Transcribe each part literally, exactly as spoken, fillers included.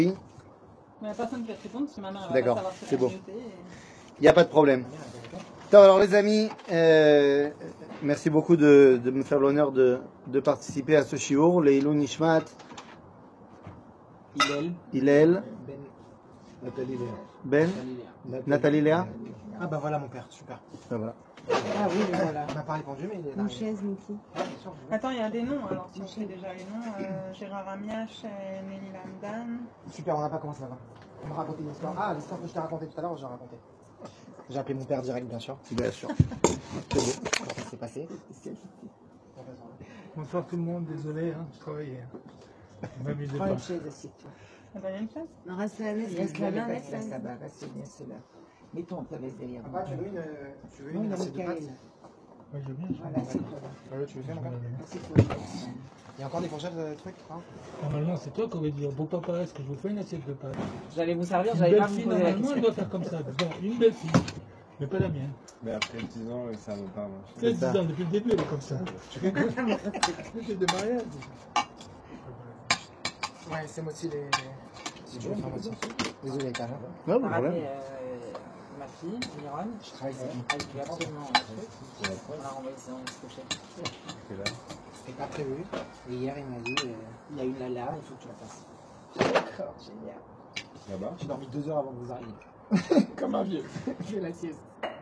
Il n'y a personne qui va te répondre parce que ma mère va D'accord, savoir ce c'est qu'elle a bon. noté et- n'y a pas de problème. Alors les amis, euh, merci beaucoup de, de me faire l'honneur de, de participer à ce shiur, Leilou Nishmat, Hillel, Hillel, Ben, Nathalie Léa. Ben, Nathalie Léa. Ah bah voilà mon père, super. Ben voilà. Ah oui, le voilà. Il m'a pas répondu mais il est là. Une chaise, Niki. Ah, bien sûr, je- Attends, il y a des noms alors, si on fait déjà les noms. Euh, Gérard Amiach, euh, Nelly Lamdan. Super, on n'a pas commencé là-bas. On m'a raconté une histoire. Ah, l'histoire que je t'ai racontée tout à l'heure, j'ai raconté. J'ai appelé mon père direct, bien sûr. Bien sûr. Comment ça s'est passé? Bonsoir tout le monde, désolé, hein, je travaillais. Ne m'amusez Prends pas. une chaise, assieds-toi. Ah bah, il y a une chaise. Non, reste là, laisse, Laisse reste la là, main, laisse laisse là. la barre, reste bien cela. Mets ton veste derrière Papa, tu veux une, euh, tu veux Non, une il a assiette de Michael. pâtes? Ouais, je veux bien. je veux Voilà, bien. c'est toi. Ouais, tu veux faire mon père? Assieds-toi. Il y a encore des fourchettes de trucs, hein? Normalement, c'est toi qui aurais dit, beau papa, est-ce que je vous fais une assiette de pâtes? J'allais vous servir, Une j'allais belle pas vous fille, poser la normalement, elle question. doit faire comme ça. Bon, une belle fille, mais pas la mienne. Mais après dix ans, ça ne veut pas marcher. Tu sais, ça. dix ans, depuis le début, elle est comme ça. C'était de mariage. Ouais, c'est moi aussi les. Si tu veux faire moitié. Désolé, t'as rien. Non, On pas de a problème. rappelé euh, ma fille, Miron. Je travaille ici. Elle voulait absolument un truc. On l'a renvoyé sans se coucher. C'est là. C'était pas prévu. Et hier, il m'a dit euh, il y a une lala, il faut que tu la fasses. D'accord, génial. Là-bas. J'ai dormi deux heures avant que vous arriviez. Comme un vieux. Je fais la sieste.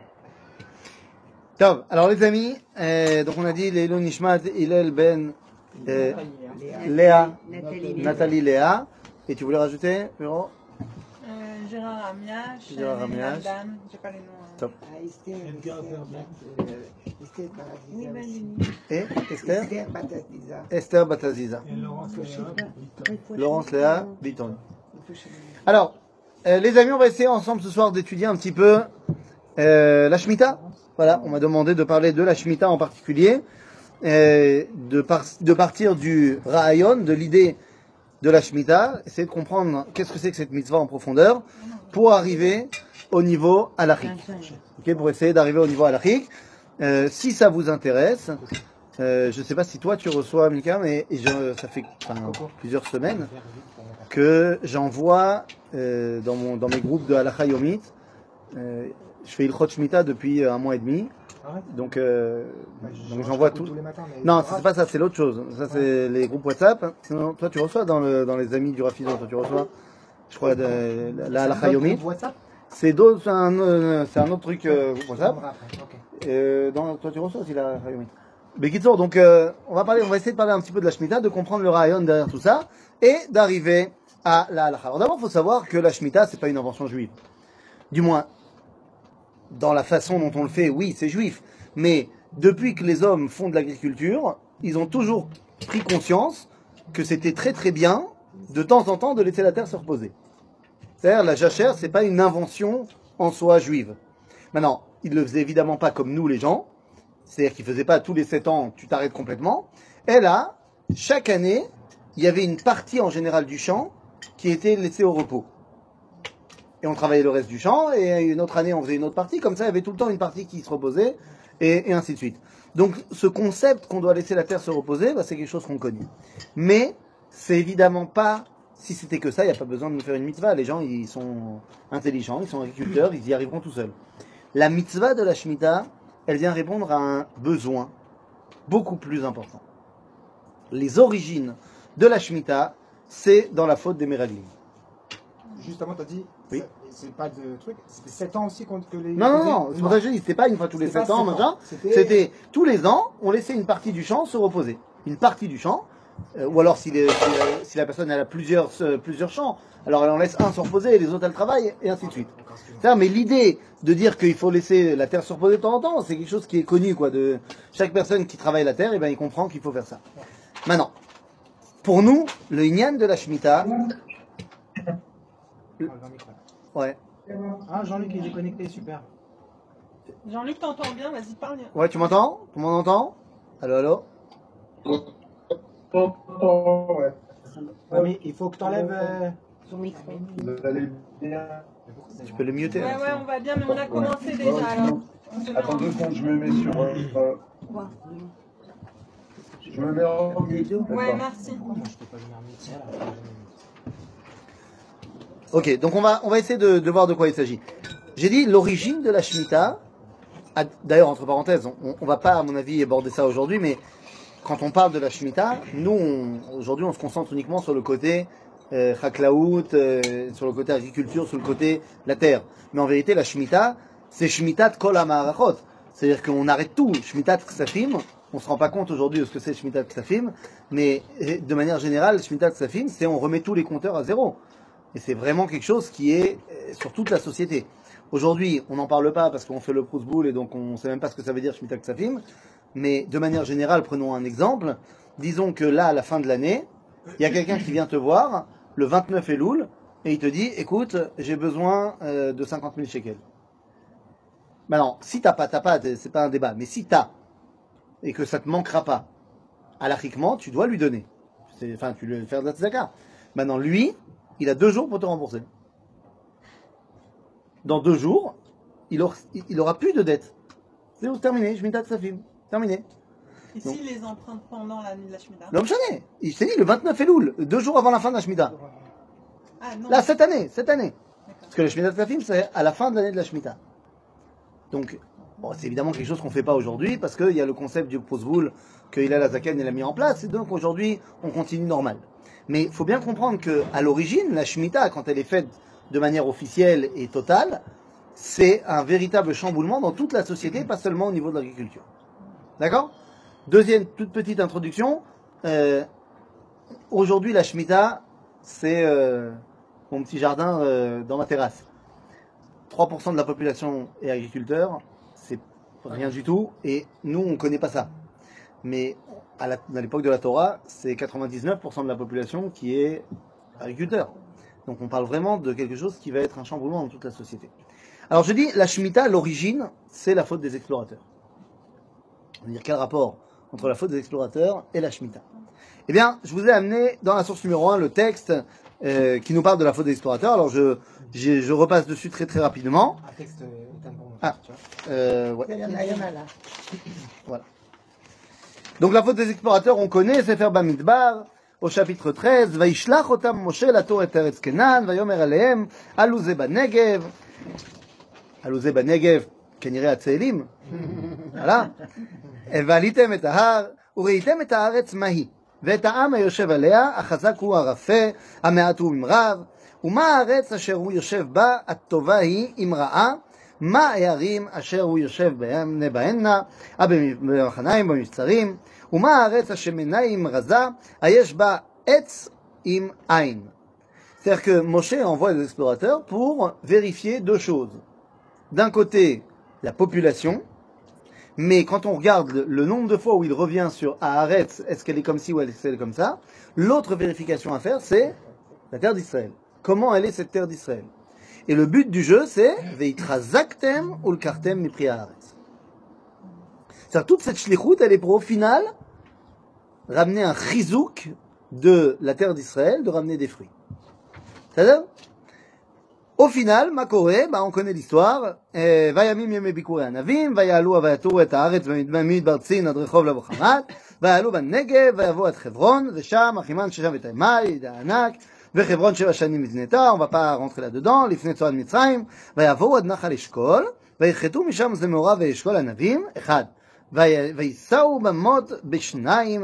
Top. Alors les amis, euh, donc on a dit Leilou Nishmat, Hillel, Ben, euh, Léa, Nathalie. Nathalie Léa. Et tu voulais rajouter, Bureau? Euh, Gérard Amiach, Gérard euh, Nelly Amiach. Lamdan. J'ai pas les noms. hein. Top. Ah, Esther, Edgar Esther, Verbeek. euh, Esther Oui, Baraziza ben, aussi. Luni. Et Esther? Esther Bataziza. Esther Bataziza. Et Laurence Léa. Laurence Léa Bitton. Alors, euh, les amis, on va essayer ensemble ce soir d'étudier un petit peu euh, la Shemitah. Voilà, on m'a demandé de parler de la Shemitah en particulier, euh, de, par- de partir du Ra'ayon, de l'idée de la Shemitah, essayer de comprendre qu'est-ce que c'est que cette mitzvah en profondeur, pour arriver au niveau halachique. Ok, pour essayer d'arriver au niveau halachique. Euh, si ça vous intéresse, euh, je ne sais pas si toi tu reçois, Mika, mais je, ça fait enfin, plusieurs semaines que j'envoie euh, dans, mon, dans mes groupes de Halakha Yomit. Euh, je fais Ilchot Shemitah depuis un mois et demi. Ah ouais? Donc, euh, Bah, je- donc je j'envoie t'écoute tout. tous les matins, mais- Non, c'est pas ça, c'est l'autre chose. Ça, c'est les groupes WhatsApp. Sinon, toi, tu reçois dans, le, dans les amis du Rafizon, toi, tu reçois, je crois, de, la Halakha C'est Yomit. votre WhatsApp? C'est d'autres, c'est un, euh, c'est un autre truc euh, groupe Je WhatsApp. demanderai après. Ok. Euh, dans, toi, tu reçois aussi la Halakha Yomit. Bekitsour, donc, euh, on va parler, on va essayer de parler un petit peu de la Shemitah, de comprendre le rayon derrière tout ça, et d'arriver à la Halakha. Alors d'abord, il faut savoir que la Shemitah, c'est pas une invention juive. Du moins, dans la façon dont on le fait, oui, c'est juif. Mais depuis que les hommes font de l'agriculture, ils ont toujours pris conscience que c'était très très bien, de temps en temps, de laisser la terre se reposer. C'est-à-dire, la jachère, c'est pas une invention en soi juive. Maintenant, ils le faisaient évidemment pas comme nous les gens. C'est-à-dire qu'ils faisaient pas tous les sept ans, tu t'arrêtes complètement. Et là, chaque année, il y avait une partie en général du champ qui était laissée au repos. Et on travaillait le reste du champ, et une autre année on faisait une autre partie, comme ça il y avait tout le temps une partie qui se reposait, et, et ainsi de suite. Donc ce concept qu'on doit laisser la terre se reposer, bah, c'est quelque chose qu'on connaît. Mais c'est évidemment pas, si c'était que ça, il n'y a pas besoin de nous faire une mitzvah. Les gens ils sont intelligents, ils sont agriculteurs, ils y arriveront tout seuls. La mitzvah de la Shemitah, elle vient répondre à un besoin beaucoup plus important. Les origines de la Shemitah, c'est dans la faute des Meraglim. Justement, t'as dit, Oui. ça- c'est pas de truc, c'était sept ans aussi contre que les. Non, non, les- non, c'est pour ça que je dis, c'était pas une fois tous les C'était pas sept ans, sept ans. machin. C'était- C'était tous les ans, on laissait une partie du champ se reposer. Une partie du champ, euh, ou alors si, les- si, la- si la personne elle a plusieurs, euh, plusieurs champs, alors elle en laisse un se reposer et les autres elles travaillent, et ainsi de suite. D'accord, excuse-moi. C'est-à-dire, mais l'idée de dire qu'il faut laisser la terre se reposer de temps en temps, c'est quelque chose qui est connu, quoi. De chaque personne qui travaille la terre, et ben il comprend qu'il faut faire ça. Maintenant, pour nous, le Inyan de la Shemitah, Enlève un micro. ouais, Ah, Jean-Luc, il est connecté, super. Jean-Luc, t'entends bien? Vas-y, parle. ouais, tu m'entends? Tout le monde entend? Allô, allô? Ouais, mais il faut que t'enlèves. Euh... Son micro. Vous allez bien. Tu peux le muter. Ouais, hein. ouais, on va bien, mais on a commencé déjà alors. On se met Attends en- deux secondes, je me mets sur. euh, euh, Quoi? je me mets en mute. Ouais, merci. Moi, je peux pas venir midi, là. Ok, donc on va, on va essayer de, de voir de quoi il s'agit. J'ai dit l'origine de la Shemitah. Ah, d'ailleurs, entre parenthèses, on, on va pas, à mon avis, aborder ça aujourd'hui, mais quand on parle de la Shemitah, nous, on- aujourd'hui, on se concentre uniquement sur le côté euh, Chaklaout, euh, sur le côté agriculture, sur le côté la terre. Mais en vérité, la Shemitah, c'est Shemitah Kol HaMa'arachot. C'est-à-dire qu'on arrête tout. Shemitah Ksafim, on se rend pas compte aujourd'hui de ce que c'est Shemitah Ksafim, mais euh, de manière générale, Shemitah Ksafim, c'est on remet tous les compteurs à zéro. Et c'est vraiment quelque chose qui est euh, sur toute la société. Aujourd'hui, on n'en parle pas parce qu'on fait le Proust Bowl et donc on ne sait même pas ce que ça veut dire Shemitah Ksafim. Mais de manière générale, prenons un exemple. Disons que là, à la fin de l'année, il y a quelqu'un qui vient te voir le vingt-neuf Elul et il te dit, écoute, j'ai besoin euh, de cinquante mille shekels. Maintenant, si t'as pas, t'as pas, c'est pas un débat. Mais si t'as et que ça te manquera pas, halachiquement, tu dois lui donner. C'est, enfin, tu lui fais de la tzedaka. Maintenant, lui, il a deux jours pour te rembourser. Dans deux jours, il aura, il aura plus de dette. C'est terminé, Shemitah Ksafim. Terminé. Et Non. s'il les emprunte pendant la nuit de la Shemitah? L'homme chané. Il s'est dit le vingt-neuf Elul, deux jours avant la fin de la Shemitah. Ah non. Là, cette année, cette année. D'accord. Parce que la Shemitah Ksafim, c'est à la fin de l'année de la Shemitah. Donc, bon, c'est évidemment quelque chose qu'on ne fait pas aujourd'hui, parce qu'il y a le concept du Posboul que Hillel Azaken il a mis en place, et donc aujourd'hui, on continue normal. Mais il faut bien comprendre qu'à l'origine, la Shemitah, quand elle est faite de manière officielle et totale, c'est un véritable chamboulement dans toute la société, pas seulement au niveau de l'agriculture. D'accord? Deuxième toute petite introduction. Euh, aujourd'hui, la Shemitah, c'est euh, mon petit jardin euh, dans ma terrasse. trois pour cent de la population est agriculteur, c'est rien du tout, et nous, on ne connaît pas ça. Mais à, la, à l'époque de la Torah, c'est quatre-vingt-dix-neuf pour cent de la population qui est agriculteur. Donc on parle vraiment de quelque chose qui va être un chamboulement dans toute la société. Alors je dis, la Shemitah, l'origine, c'est la faute des explorateurs. On va dire quel rapport entre la faute des explorateurs et la Shemitah. Eh bien, je vous ai amené dans la source numéro un le texte euh, qui nous parle de la faute des explorateurs. Alors je, je, je repasse dessus très très rapidement. Un texte euh, éteint pour moi, Ah. tu vois. Euh, ouais. Il y en a, il y en a là. Voilà. Donc la faute des explorateurs, on connaît, c'est faire Bamidbar, au chapitre treize, Vaishlach otam Moshe lator et Eretz Kenan, Vayomer alehem, alouze banegev, alouze banegev, keniré atzelim, voilà. ועליתם את ההר, וראיתם את הארץ מה היא, ואת העם היושב עליה, החזק הוא הרפה, המעט הוא ממרב, ומה הארץ אשר הוא יושב בה, הטובה היא אם רעה, מה הערים אשר הוא יושב בהנה, במחניים, במבצרים, ומה הארץ השמנה עם רזה, היש בה עץ עם עין. C'est-à-dire que Moshe envoie des explorateurs pour vérifier deux choses. D'un côté, la population, mais quand on regarde le, le nombre de fois où il revient sur Haaretz, est-ce qu'elle est comme ci ou est-ce qu'elle est comme ça, l'autre vérification à faire, c'est la terre d'Israël. Comment elle est cette terre d'Israël? Et le but du jeu, c'est Veitrazaktem ulkartem mipri Haaretz. C'est-à-dire toute cette shlichut, elle est pour au final ramener un chizouk de la terre d'Israël, de ramener des fruits. C'est-à-dire, au final, Makoré, bah, on connaît l'histoire. Vayamim yeme bikurei anavim, vayalu vayaturu et haaretz במדבר צין עד רחוב לבוא חמת, ויעלו בנגב, ויבואו עד חברון, ושם אחימן ששם את הימי, הענק, וחברון שבע שנים נבנתה, on va pas rentrer là-dedans, לפני צועד מצרים, ויבואו עד נחל אשכול, ויחתו משם זה מאורה ואשכול ענבים, אחד. וייסעו במות בשניים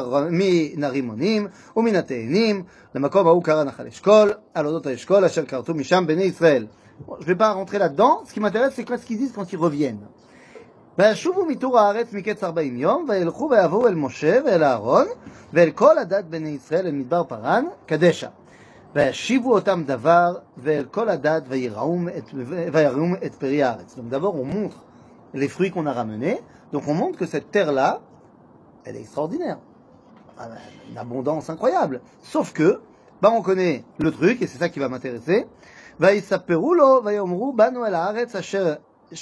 מן הרימונים ומן התאנים למקום ההוא קרא נחל אשכול על אודות האשכול אשר כרתו משם בני ישראל. Je vais pas rentrer là-dedans, ce qui m'intéresse c'est quoi ce qu'ils disent quand ils reviennent. וישובו מתור הארץ מקץ ארבעים יום וילכו ויבואו אל משה ואל אהרון ואל כל הדת בני ישראל אל מדבר פרן קדשה וישיבו אותם דבר ואל כל הדת ויראום את פרי הארץ. Donc d'abord on montre les fruits qu'on a ramenés. Donc on montre que cette terre-là, elle est extraordinaire. Une abondance incroyable. Sauf que, bah on connaît le truc, et c'est ça qui va m'intéresser. ויספרו לו ויאמרו באנו אל הארץ אשר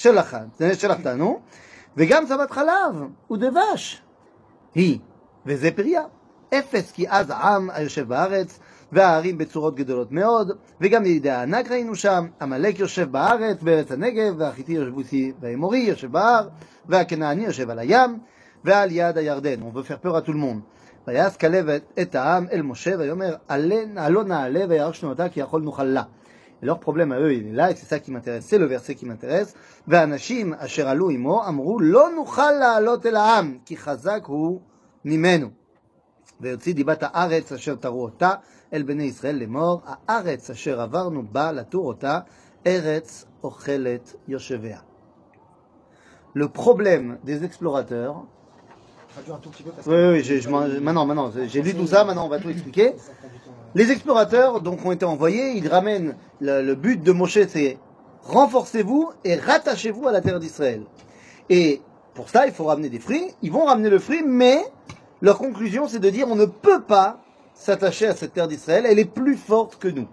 שלחתנו, וגם זבת חלב ודבש היא, וזה פריה. אפס כי אז העם היושב בארץ, והערים בצורות גדולות מאוד, וגם ילידי הענק ראינו שם, עמלק יושב בארץ, בארץ הנגב, והחיתי יבוסי והאמורי יושב בהר, והכנעני יושב על הים, ועל יד הירדן. On veut faire peur à tout le monde. ויעש כלב את העם אל משה ויאמר עלה נעלה וירשנו אותה כי יכול נוכל לה. Et leur problème à eux, il est là, et c'est ça qui m'intéresse, c'est le verset qui m'intéresse. והאנשים אשר עלו עמו אמרו לא נוכל לעלות אל העם כי חזק הוא ממנו. ויוציא דיבת הארץ אשר תראו אותה אל בני ישראל לאמור הארץ אשר עברנו בה לתור אותה ארץ אוכלת יושביה. Le problème des explorateurs. Traduis un tout petit peu parce Oui, que. oui, j'ai, je m'en- maintenant, maintenant, j'ai lu tout ça, maintenant on va tout expliquer. Les explorateurs donc ont été envoyés, ils ramènent le, le but de Moshe, c'est renforcez-vous et rattachez-vous à la terre d'Israël. Et pour ça, il faut ramener des fruits. Ils vont ramener le fruit, mais leur conclusion, c'est de dire on ne peut pas s'attacher à cette terre d'Israël. Elle est plus forte que nous.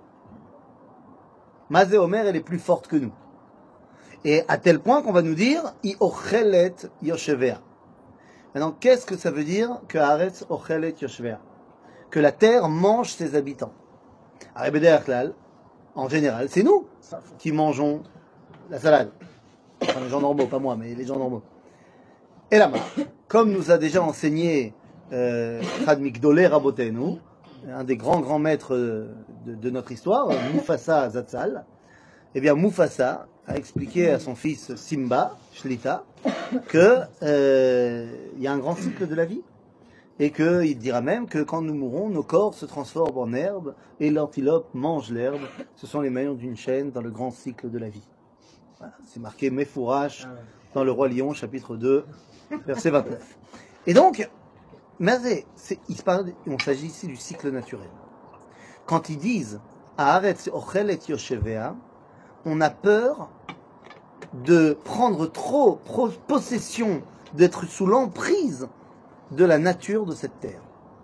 Mazé Omer, elle est plus forte que nous. Et à tel point qu'on va nous dire I ochelet yoshevea. Maintenant, qu'est-ce que ça veut dire que Haaretz ochelet yoshevea? Que la terre mange ses habitants. Arabéder en général, c'est nous qui mangeons la salade. Enfin, les gens normaux, pas moi, mais les gens normaux. Et là-bas, comme nous a déjà enseigné Chad Migdolé Rabotenu, un des grands grands maîtres de, de notre histoire, Mufasa Zatzal, eh bien Mufasa a expliqué à son fils Simba, Shlita, que euh, il y a un grand cycle de la vie. Et qu'il dira même que quand nous mourrons, nos corps se transforment en herbe et l'antilope mange l'herbe. Ce sont les maillons d'une chaîne dans le grand cycle de la vie. Voilà, c'est marqué Mefourash dans le Roi Lion, chapitre deux, verset vingt-neuf. Et donc, Mazé, c'est, il se parle, on s'agit ici du cycle naturel. Quand ils disent Haaretz ochelet yoshevea, on a peur de prendre trop pro- possession, d'être sous l'emprise de la nature de cette terre.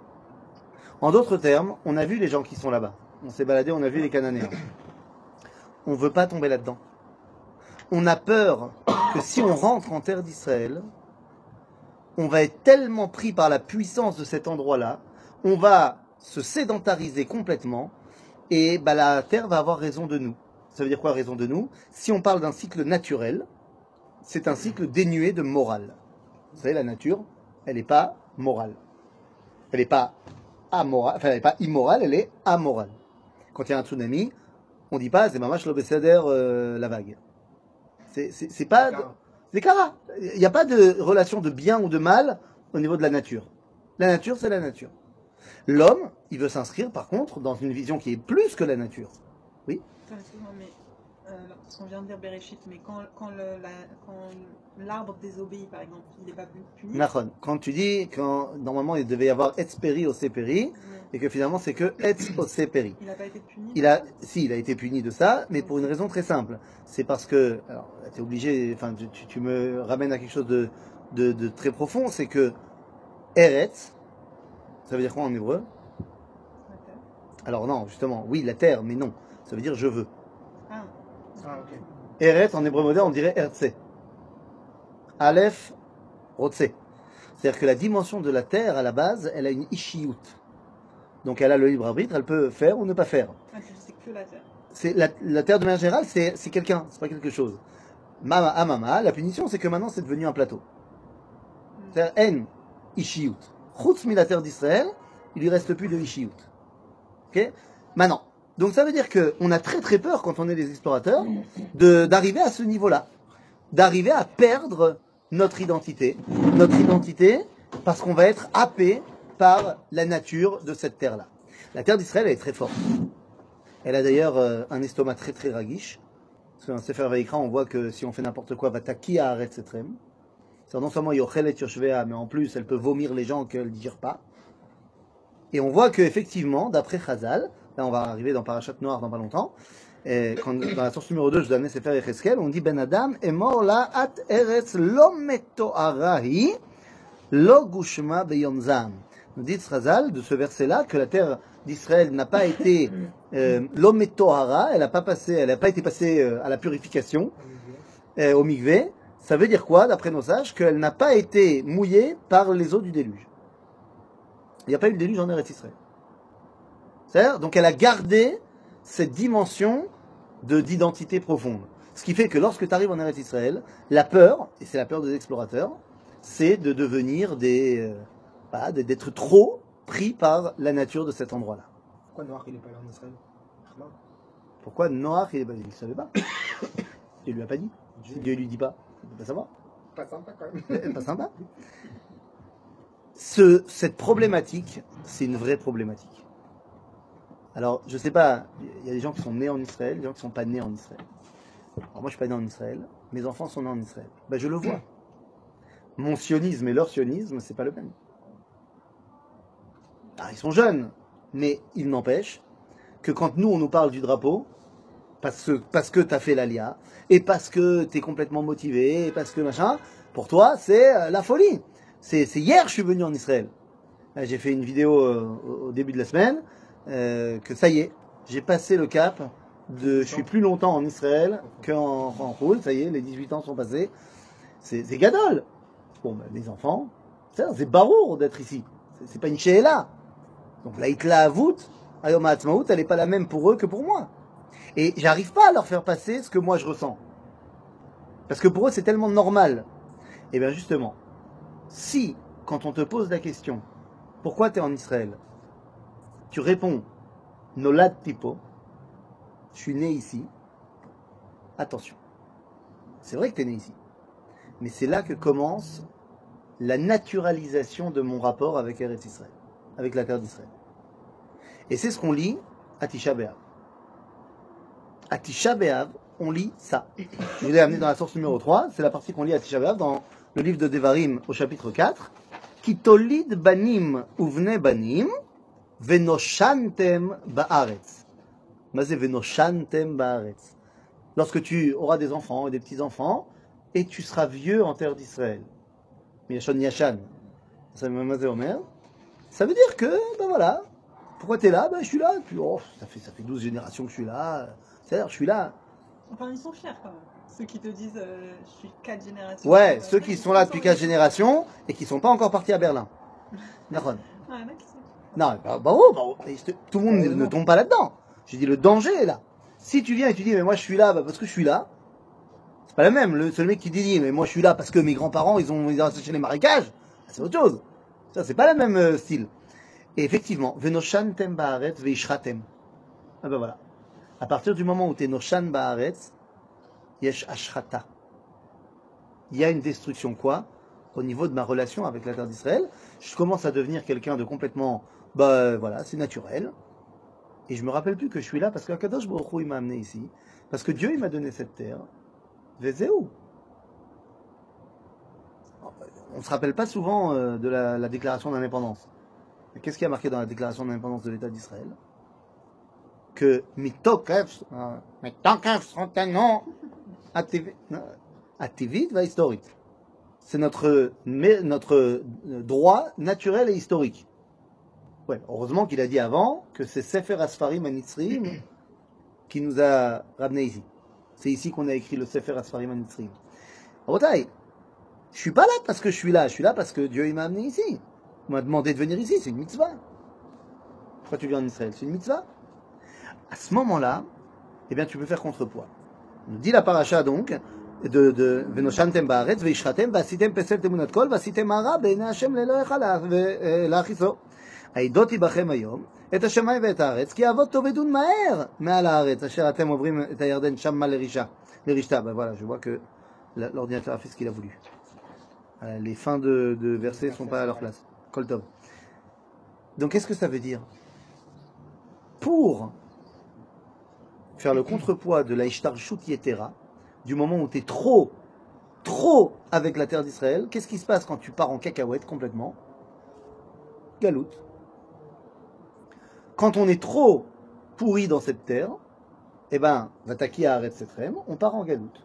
En d'autres termes, on a vu les gens qui sont là-bas. On s'est baladé, on a vu les Cananéens. On ne veut pas tomber là-dedans. On a peur que si on rentre en terre d'Israël, on va être tellement pris par la puissance de cet endroit-là, on va se sédentariser complètement et bah, la terre va avoir raison de nous. Ça veut dire quoi, raison de nous? Si on parle d'un cycle naturel, c'est un cycle dénué de morale. Vous savez, la nature, elle n'est pas morale. Elle n'est pas amorale, enfin elle n'est pas immorale, elle est amorale. Quand il y a un tsunami, on ne dit pas c'est mamash lo beseder euh, la vague. C'est, c'est, c'est pas... C'est kara. Il n'y a pas de relation de bien ou de mal au niveau de la nature. La nature, c'est la nature. L'homme, il veut s'inscrire par contre dans une vision qui est plus que la nature. Oui. Attends, excuse-moi, mais euh, parce qu'on vient de dire Bereshit, mais quand, quand, le, la, quand l'arbre désobéit, par exemple, il n'est pas puni. Nachon. Quand tu dis quand normalement il devait y avoir etz peri au seperi, Ouais. et que finalement c'est que etz au seperi. Il n'a pas été puni. Il a, si, il a été puni de ça, mais pour une raison très simple. C'est parce que, alors, t'es obligé, enfin, tu, tu me ramènes à quelque chose de, de, de très profond, c'est que Eretz, ça veut dire quoi en hébreu? D'accord. Alors non, justement, oui, la terre, mais non. Ça veut dire je veux. Ah, Ah, ok. Eretz, en hébreu moderne, on dirait Ertse. Aleph, Rotse. C'est-à-dire que la dimension de la terre, à la base, elle a une ishiyut. Donc elle a le libre arbitre, elle peut faire ou ne pas faire. ah tu sais que la terre. C'est la, la terre de manière générale, c'est, c'est quelqu'un, c'est pas quelque chose. Mama amama, la punition, c'est que maintenant c'est devenu un plateau. C'est-à-dire en ishiyut. Chutz mi la terre d'Israël, il lui reste plus de ishiyut. Ok? Maintenant, donc ça veut dire que on a très très peur quand on est des explorateurs de d'arriver à ce niveau-là, d'arriver à perdre notre identité, notre identité, parce qu'on va être happé par la nature de cette terre-là. La terre d'Israël, elle est très forte. Elle a d'ailleurs euh, un estomac très très raguiche. Parce que dans Sefer Vayikra, on voit que si on fait n'importe quoi, Vataki haaretz etrem. C'est non seulement yochelet yoshvea, mais en plus elle peut vomir les gens qu'elle ne digère pas. Et on voit qu'effectivement, d'après Chazal, là on va arriver dans Parashat Noir dans pas longtemps, et quand, dans la source numéro deux, je vous ai amené Sefer Yecheskel, on dit Ben Adam est mort là, at eretz lo metoarahi, lo gushma beyom zam. Nous dit Chazal de ce verset-là que la terre d'Israël n'a pas été euh, l'homme Tohara, elle n'a pas passé, elle n'a pas été passée euh, à la purification, euh, au mikvé. Ça veut dire quoi, d'après nos sages? Qu'elle n'a pas été mouillée par les eaux du déluge. Il n'y a pas eu de déluge en Eretz Israël. C'est-à-dire, donc elle a gardé cette dimension de, d'identité profonde. Ce qui fait que lorsque tu arrives en Eretz Israël, la peur, et c'est la peur des explorateurs, c'est de devenir des, euh, voilà, d'être trop pris par la nature de cet endroit-là. Pourquoi Noir il est pas allé en Israël? Non. Pourquoi Noach, il ne savait pas? Dieu lui a pas dit. Si Dieu lui dit pas, il ne peut pas savoir. Pas sympa quand même. C'est pas sympa. Ce, cette problématique, c'est une vraie problématique. Alors, je sais pas, il y a des gens qui sont nés en Israël, des gens qui ne sont pas nés en Israël. Alors moi, je ne suis pas né en Israël, mes enfants sont nés en Israël. Ben, je le vois. Mon sionisme et leur sionisme, c'est pas le même. Alors, ils sont jeunes, mais il n'empêche que quand nous, on nous parle du drapeau, parce que, parce que tu as fait l'Alia, et parce que tu es complètement motivé, et parce que machin, pour toi, c'est euh, la folie. C'est, c'est hier je suis venu en Israël. Là, j'ai fait une vidéo euh, au, au début de la semaine, euh, que ça y est, j'ai passé le cap de je suis plus longtemps en Israël qu'en en roule, ça y est, les dix-huit ans sont passés. C'est, c'est gadol. Bon, ben, les enfants, c'est, c'est barour d'être ici. C'est, c'est pas une she'ela. Donc la hitla avut, ayom ha'atzmaut, elle n'est pas la même pour eux que pour moi. Et j'arrive pas à leur faire passer ce que moi je ressens. Parce que pour eux, c'est tellement normal. Et bien justement, si, quand on te pose la question, pourquoi tu es en Israël, tu réponds, Nolad Pipo, je suis né ici, attention. C'est vrai que tu es né ici. Mais c'est là que commence la naturalisation de mon rapport avec Eretz Israël, avec la terre d'Israël. Et c'est ce qu'on lit à Tisha B'Av. À Tisha B'Av, on lit ça. Je vous l'ai amené dans la source numéro trois, c'est la partie qu'on lit à Tisha B'Av dans le livre de Devarim au chapitre quatre. Kitolid banim uvne banim venoshantem ba'aretz. Mazé venoshantem ba'aretz. Lorsque tu auras des enfants et des petits-enfants, et tu seras vieux en terre d'Israël. Yashon Yashan. Ça veut dire que, ben voilà, pourquoi tu es là? Ben je suis là. Puis, oh, ça fait, ça fait douze générations que je suis là. C'est-à-dire, je suis là. Enfin, ils sont fiers quand même. Ceux qui te disent euh, je suis quatre générations. Ouais, euh, ceux qui sont là depuis quatre générations et qui ne sont pas encore partis à Berlin. D'accord. Ah, il y en a qui sont. Non, bah, bah, oh, bah, oh, tout le monde ne, ne tombe pas là-dedans. Je dis, le danger est là. Si tu viens et tu dis, mais moi je suis là bah, parce que je suis là, c'est pas la même. Le seul mec qui dit, mais moi je suis là parce que mes grands-parents ils ont, ils ont acheté les marécages, c'est autre chose. Ça, c'est pas le même euh, style. Et effectivement, venoshantem ba'aretz veishratem. Ah ben voilà. À partir du moment où tu es noshan ba'aretz, yesh ashrata. Il y a une destruction quoi? Au niveau de ma relation avec la terre d'Israël, je commence à devenir quelqu'un de complètement, bah voilà, c'est naturel. Et je me rappelle plus que je suis là parce que Kadosh Baruch Hu, il m'a amené ici, parce que Dieu il m'a donné cette terre. Vezéou. On ne se rappelle pas souvent euh, de la, la déclaration d'indépendance. Mais qu'est-ce qui a marqué dans la déclaration d'indépendance de l'État d'Israël? Que mitokef, euh, mitokef spontanément, ativit va historique. C'est notre, notre droit naturel et historique. Ouais, heureusement qu'il a dit avant que c'est Sefer Asfarim Anitzrim qui nous a ramenés ici. C'est ici qu'on a écrit le Sefer Asfarim Anitzrim. Rotaï, je suis pas là parce que je suis là, je suis là parce que Dieu il m'a amené ici. Il m'a demandé de venir ici, c'est une mitzvah. Pourquoi tu viens en Israël? C'est une mitzvah. À ce moment-là, eh bien tu peux faire contrepoids. On dit la paracha donc de de Venoshantem ba'aretz veishratem vasitem pesel temunat kol vasitem hara be'nei Hashem le'elohecha la'achiso. העידות בכם היום את השמיים ואת הארץ, כי האבות תאבדון מהר מעל הארץ, אשר אתם עוברים את הירדן שמה לרישה, לרשתה. Ben voilà, je vois que l'ordinateur a fait ce qu'il a voulu. Les fins de, de versets ne sont pas à leur place. Kol tov. Donc qu'est-ce que ça veut dire? Pour faire le contrepoids de la ishtarshut yetera, du moment où tu es trop, trop avec la terre d'Israël, qu'est-ce qui se passe quand tu pars en cacahuète complètement? Galoute. Quand on est trop pourri dans cette terre, eh ben, Vataki arrête cette rème, on part en galoute.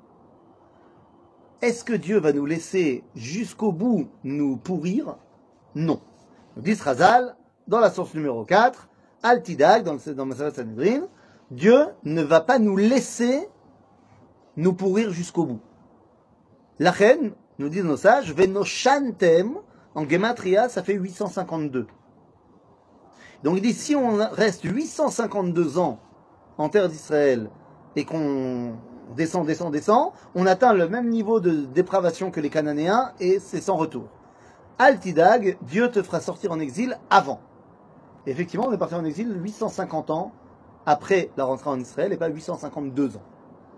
Est-ce que Dieu va nous laisser jusqu'au bout nous pourrir? Non. Dit Razal, dans la source numéro quatre, Altidag, dans le dans Masalat Sanhedrin, Dieu ne va pas nous laisser nous pourrir jusqu'au bout. La reine, nous disent nos sages, Venoshantem, en Gematria, ça fait huit cent cinquante-deux. Donc il dit, si on reste huit cent cinquante-deux ans en terre d'Israël et qu'on descend, descend, descend, on atteint le même niveau de dépravation que les Cananéens et c'est sans retour. Altidag, Dieu te fera sortir en exil avant. Et effectivement, on est parti en exil huit cent cinquante ans après la rentrée en Israël et pas huit cent cinquante-deux ans.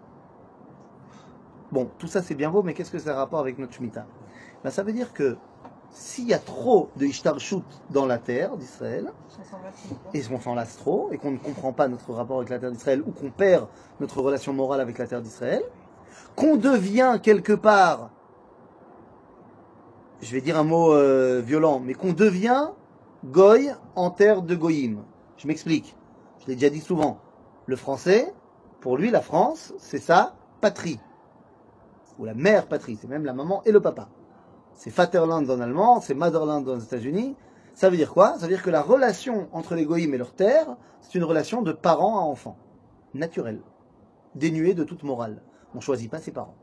Bon, tout ça c'est bien beau, mais qu'est-ce que ça a rapport avec notre Shemitah? Ben, ça veut dire que s'il y a trop de Ishtarshut dans la terre d'Israël, et qu'on s'en lasse trop, et qu'on ne comprend pas notre rapport avec la terre d'Israël, ou qu'on perd notre relation morale avec la terre d'Israël, qu'on devient quelque part, je vais dire un mot euh, violent, mais qu'on devient goy en terre de goyim. Je m'explique, je l'ai déjà dit souvent, le français, pour lui la France, c'est sa patrie, ou la mère patrie, c'est même la maman et le papa. C'est Vaterland en allemand, c'est Motherland aux États-Unis. Ça veut dire quoi? Ça veut dire que la relation entre les goïms et leur terre, c'est une relation de parent à enfant, naturelle, dénuée de toute morale. On ne choisit pas ses parents.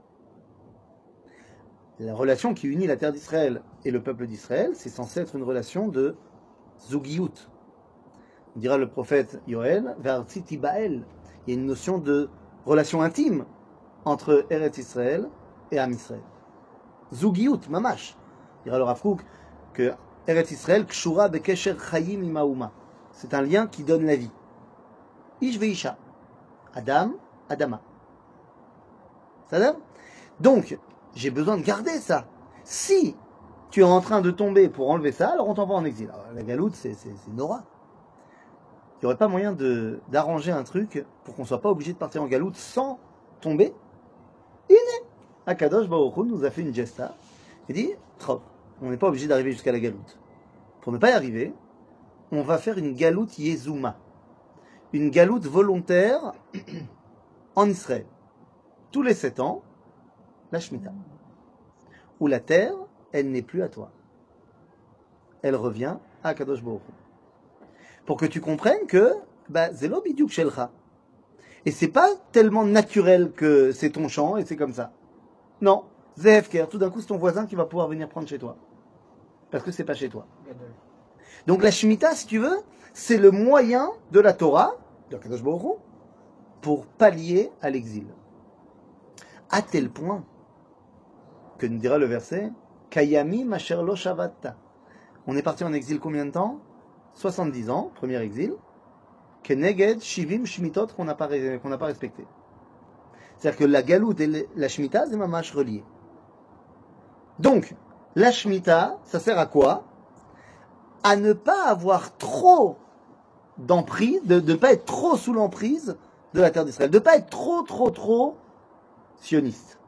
La relation qui unit la terre d'Israël et le peuple d'Israël, c'est censé être une relation de zugiyut. On dira le prophète Yoël, Ve'artziti Ba'el. Il y a une notion de relation intime entre Eretz Israël et Am Israël. Zugiyut, mamash. Dira le Rav Kook que Eretz Israël, kshura bekesher chayim imaouma. C'est un lien qui donne la vie. Ish veisha. Adam, Adama. Ça donne? Donc, j'ai besoin de garder ça. Si tu es en train de tomber pour enlever ça, alors on t'envoie en exil. Alors, la galoute, c'est, c'est, c'est Nora. Il n'y aurait pas moyen de, d'arranger un truc pour qu'on ne soit pas obligé de partir en galoute sans tomber? Il est. Akadosh Baruch Hu nous a fait une gesta. Il dit, trop, on n'est pas obligé d'arriver jusqu'à la galoute. Pour ne pas y arriver, on va faire une galoute Yezuma. Une galoute volontaire en Israël. Tous les sept ans, la Shemitah. Où la terre, elle n'est plus à toi. Elle revient à Akadosh Baruch Hu. Pour que tu comprennes que, bah, zelo bidyuk shelcha. Et c'est pas tellement naturel que c'est ton champ et c'est comme ça. Non, Zehefker, tout d'un coup c'est ton voisin qui va pouvoir venir prendre chez toi. Parce que c'est pas chez toi. Donc la Shemitah, si tu veux, c'est le moyen de la Torah, de Kadosh Baruch Hu, pour pallier à l'exil. À tel point que nous dira le verset, Kayami Masher Lo Shavatta. On est parti en exil combien de temps? soixante-dix ans, premier exil. Keneged Shivim Shmitot qu'on n'a pas, qu'on n'a pas respecté. C'est-à-dire que la galoute et la Shemitah, c'est mamash relié. Donc, la Shemitah, ça sert à quoi? À ne pas avoir trop d'emprise, de ne pas être trop sous l'emprise de la terre d'Israël, de ne pas être trop, trop, trop sioniste.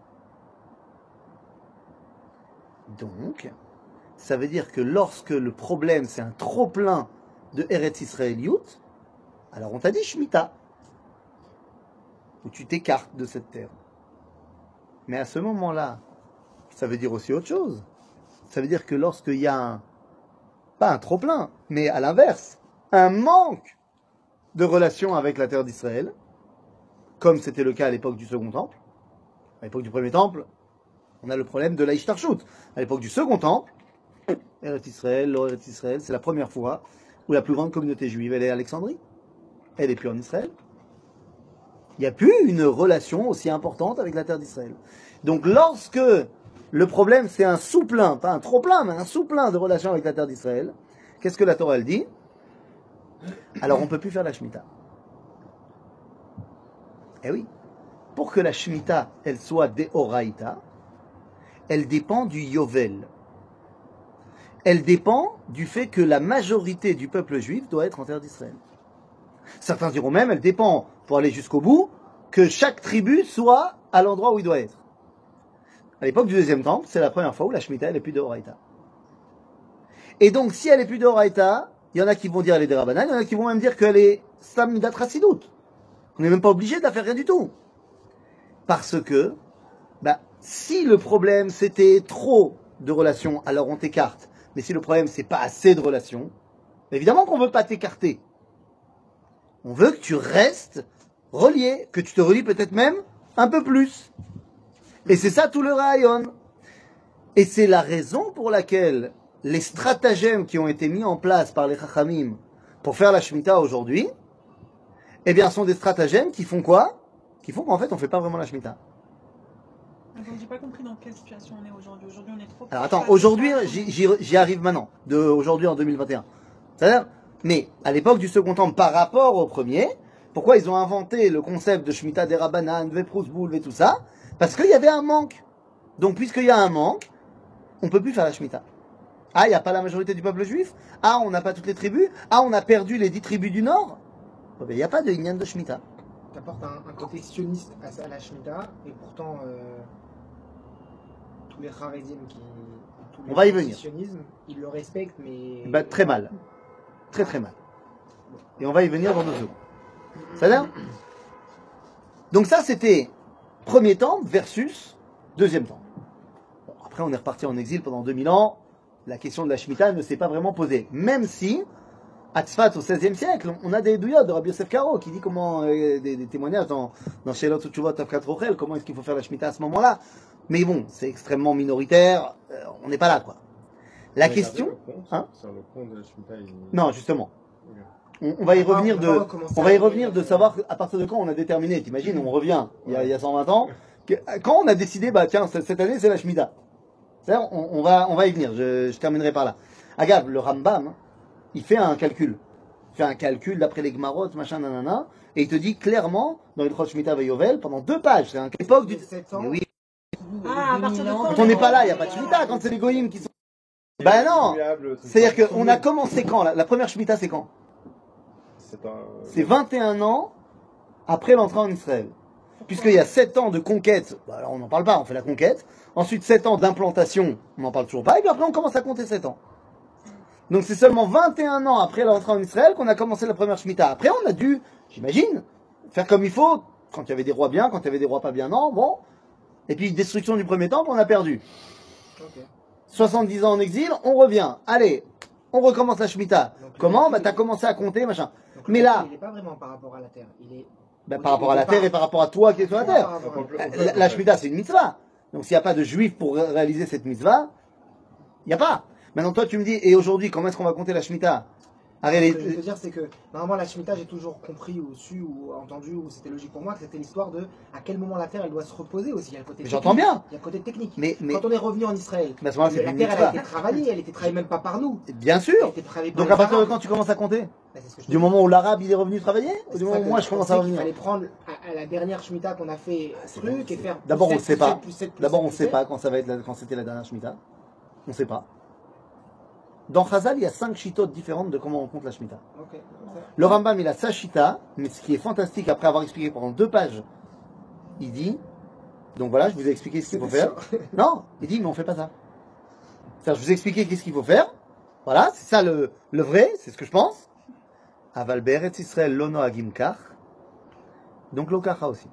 Donc, ça veut dire que lorsque le problème, c'est un trop-plein de Eretz Israéliout, alors on t'a dit Shemitah, où tu t'écartes de cette terre. Mais à ce moment-là, ça veut dire aussi autre chose. Ça veut dire que lorsqu'il y a un, pas un trop-plein, mais à l'inverse, un manque de relation avec la terre d'Israël, comme c'était le cas à l'époque du Second Temple. À l'époque du Premier Temple, on a le problème de la Ishtarshut. À l'époque du Second Temple, Eretz Israël, l'Eretz Israël, c'est la première fois où la plus grande communauté juive, elle est à Alexandrie. Elle n'est plus en Israël. Il n'y a plus une relation aussi importante avec la terre d'Israël. Donc lorsque le problème c'est un sous-plein, pas un trop-plein, mais un sous-plein de relations avec la terre d'Israël, qu'est-ce que la Torah elle dit? Alors on ne peut plus faire la Shemitah. Eh oui, pour que la Shemitah elle soit Deoraita, elle dépend du Yovel. Elle dépend du fait que la majorité du peuple juif doit être en terre d'Israël. Certains diront même, elle dépend, pour aller jusqu'au bout, que chaque tribu soit à l'endroit où il doit être. À l'époque du deuxième temple, c'est la première fois où la Shemitah elle est plus de Horaïta. Et donc, si elle est plus de Horaïta, il y en a qui vont dire elle est des Rabbanan, il y en a qui vont même dire qu'elle est Samidat Rassidout. On n'est même pas obligé de la faire rien du tout. Parce que, bah, si le problème c'était trop de relations, alors on t'écarte. Mais si le problème c'est pas assez de relations, évidemment qu'on veut pas t'écarter. On veut que tu restes relié, que tu te relis peut-être même un peu plus. Et c'est ça tout le rayon. Et c'est la raison pour laquelle les stratagèmes qui ont été mis en place par les Chachamim pour faire la Shemitah aujourd'hui, eh bien, sont des stratagèmes qui font quoi? Qui font qu'en fait, on ne fait pas vraiment la Shemitah. Donc j'ai pas compris dans quelle situation on est aujourd'hui. Aujourd'hui on est trop. Alors attends, aujourd'hui, j'y- j'y j'y arrive maintenant, de aujourd'hui en deux mille vingt et un. C'est-à-dire, mais à l'époque du second temple, par rapport au premier, pourquoi ils ont inventé le concept de Shemitah des Rabbanan, Veprusboul et tout ça? Parce qu'il y avait un manque. Donc puisqu'il y a un manque, on peut plus faire la Shemitah. Ah, il n'y a pas la majorité du peuple juif? Ah, on n'a pas toutes les tribus? Ah, on a perdu les dix tribus du Nord? Il n'y a pas de Inyan de Shemitah. Tu apportes un, un côté sioniste à, à la Shemitah, et pourtant, euh, tous les Haredim qui. Tous les On va y venir. sionisme, ils le respectent, mais. Bah, très mal. Très très mal. Et on va y venir dans deux secondes. Ça va? Donc ça, c'était premier temple versus deuxième temple. Bon, après, on est reparti en exil pendant deux mille ans. La question de la Shemitah ne s'est pas vraiment posée. Même si, à Tzfat, au seizième siècle, on a des douillots de Rabbi Yosef Karo qui dit comment, euh, des, des témoignages dans, dans Shelot Utshuvot Tavkat Rochel, comment est-ce qu'il faut faire la Shemitah à ce moment-là. Mais bon, c'est extrêmement minoritaire. Euh, on n'est pas là, quoi. La Mais question... regardez le compte, Hein sur le compte de la Shemitah, il- Non, justement. Ok. On, on va y On va- revenir on de, va recommencer on va y à- revenir de savoir à partir de quand on a déterminé. T'imagines, on revient il y a, il y a cent vingt ans. que- quand on a décidé, bah tiens, cette cette année c'est la Shemitah. C'est-à-dire, on, on va, on va y venir. Je, je terminerai par là. Regarde, le Rambam, hein, il fait un calcul. Il fait un calcul d'après les Gmarot, machin, nanana, et il te dit clairement dans le Chod Shemitah Vayovel pendant deux pages. C'est un époque du. sept ans. Mais oui. Ah, à partir de quand Quand on n'est pas là, il n'y a pas de Shemitah. Quand c'est les goyim qui sont. Ben non. Immuable, c'est C'est-à-dire ça. qu'on a commencé quand la, la première Shemitah, c'est quand? C'est un. C'est vingt et un ans après l'entrée en Israël. Puisqu'il y a sept ans de conquête, bah alors on n'en parle pas, on fait la conquête. Ensuite sept ans d'implantation, on n'en parle toujours pas. Et puis après on commence à compter sept ans. Donc c'est seulement vingt et un ans après l'entrée en Israël qu'on a commencé la première Shemitah. Après on a dû, j'imagine, faire comme il faut, quand il y avait des rois bien, quand il y avait des rois pas bien, non, bon. Et puis destruction du premier temple, on a perdu. Ok. soixante-dix ans en exil, on revient. Allez, on recommence la Shemitah. Donc, Comment? le- Bah t'as commencé à compter, machin. Donc, Mais le là- calcul, il n'est pas vraiment par rapport à la terre. Il est. Bah, au par rapport à la départ. terre et par rapport à toi qui es sur la terre. Par rapport à- On peut- on peut- La, la Shemitah, c'est une mitzvah. Donc s'il n'y a pas de juif pour ré- réaliser cette mitzvah, il n'y a pas. Maintenant, toi, tu me dis, et aujourd'hui, comment est-ce qu'on va compter la Shemitah? Arrête, Ce que je veux les- dire, c'est que normalement, la Shemitah, j'ai toujours compris ou su ou entendu, ou c'était logique pour moi, que c'était l'histoire de à quel moment la terre elle doit se reposer aussi. Il y a le côté Mais technique. j'entends bien. Il y a le côté technique. Mais, mais Quand on est revenu en Israël, mais à ce moment-là, c'est la une terre elle a mitzvah. été travaillée, elle était travaillée même pas par nous. Bien Elle sûr. était travaillée par Donc les à partir de Arabes. quand tu commences à compter? Bah, c'est ce que je te Du dis. moment où l'arabe il est revenu travailler? Ou C'est du ça moment où que moi je je commence pensais à qu'il revenir? fallait prendre à, à la dernière Shemitah qu'on a fait c'est truc pas- et faire. D'abord, on plus ne sept, sait plus pas. sept, plus sept, plus D'abord, sept, on ne plus sait sept. pas quand ça va être la- quand c'était la dernière Shemitah. On ne sait pas. Dans Chazal, il y a cinq chitotes différentes de comment on compte la Shemitah. Ok, comme ça. Le Rambam, il a sa chita, mais ce qui est fantastique, après avoir expliqué pendant deux pages, il dit, donc voilà, je vous ai expliqué ce qu'il faut faire. Non, il dit, mais on fait pas ça. C'est-à-dire, je vous ai expliqué qu'est-ce qu'il faut faire. Voilà, c'est ça le, le vrai, c'est ce que je pense. Aval be'eretz Israël lono agim kach. Donc l'okacha aussi.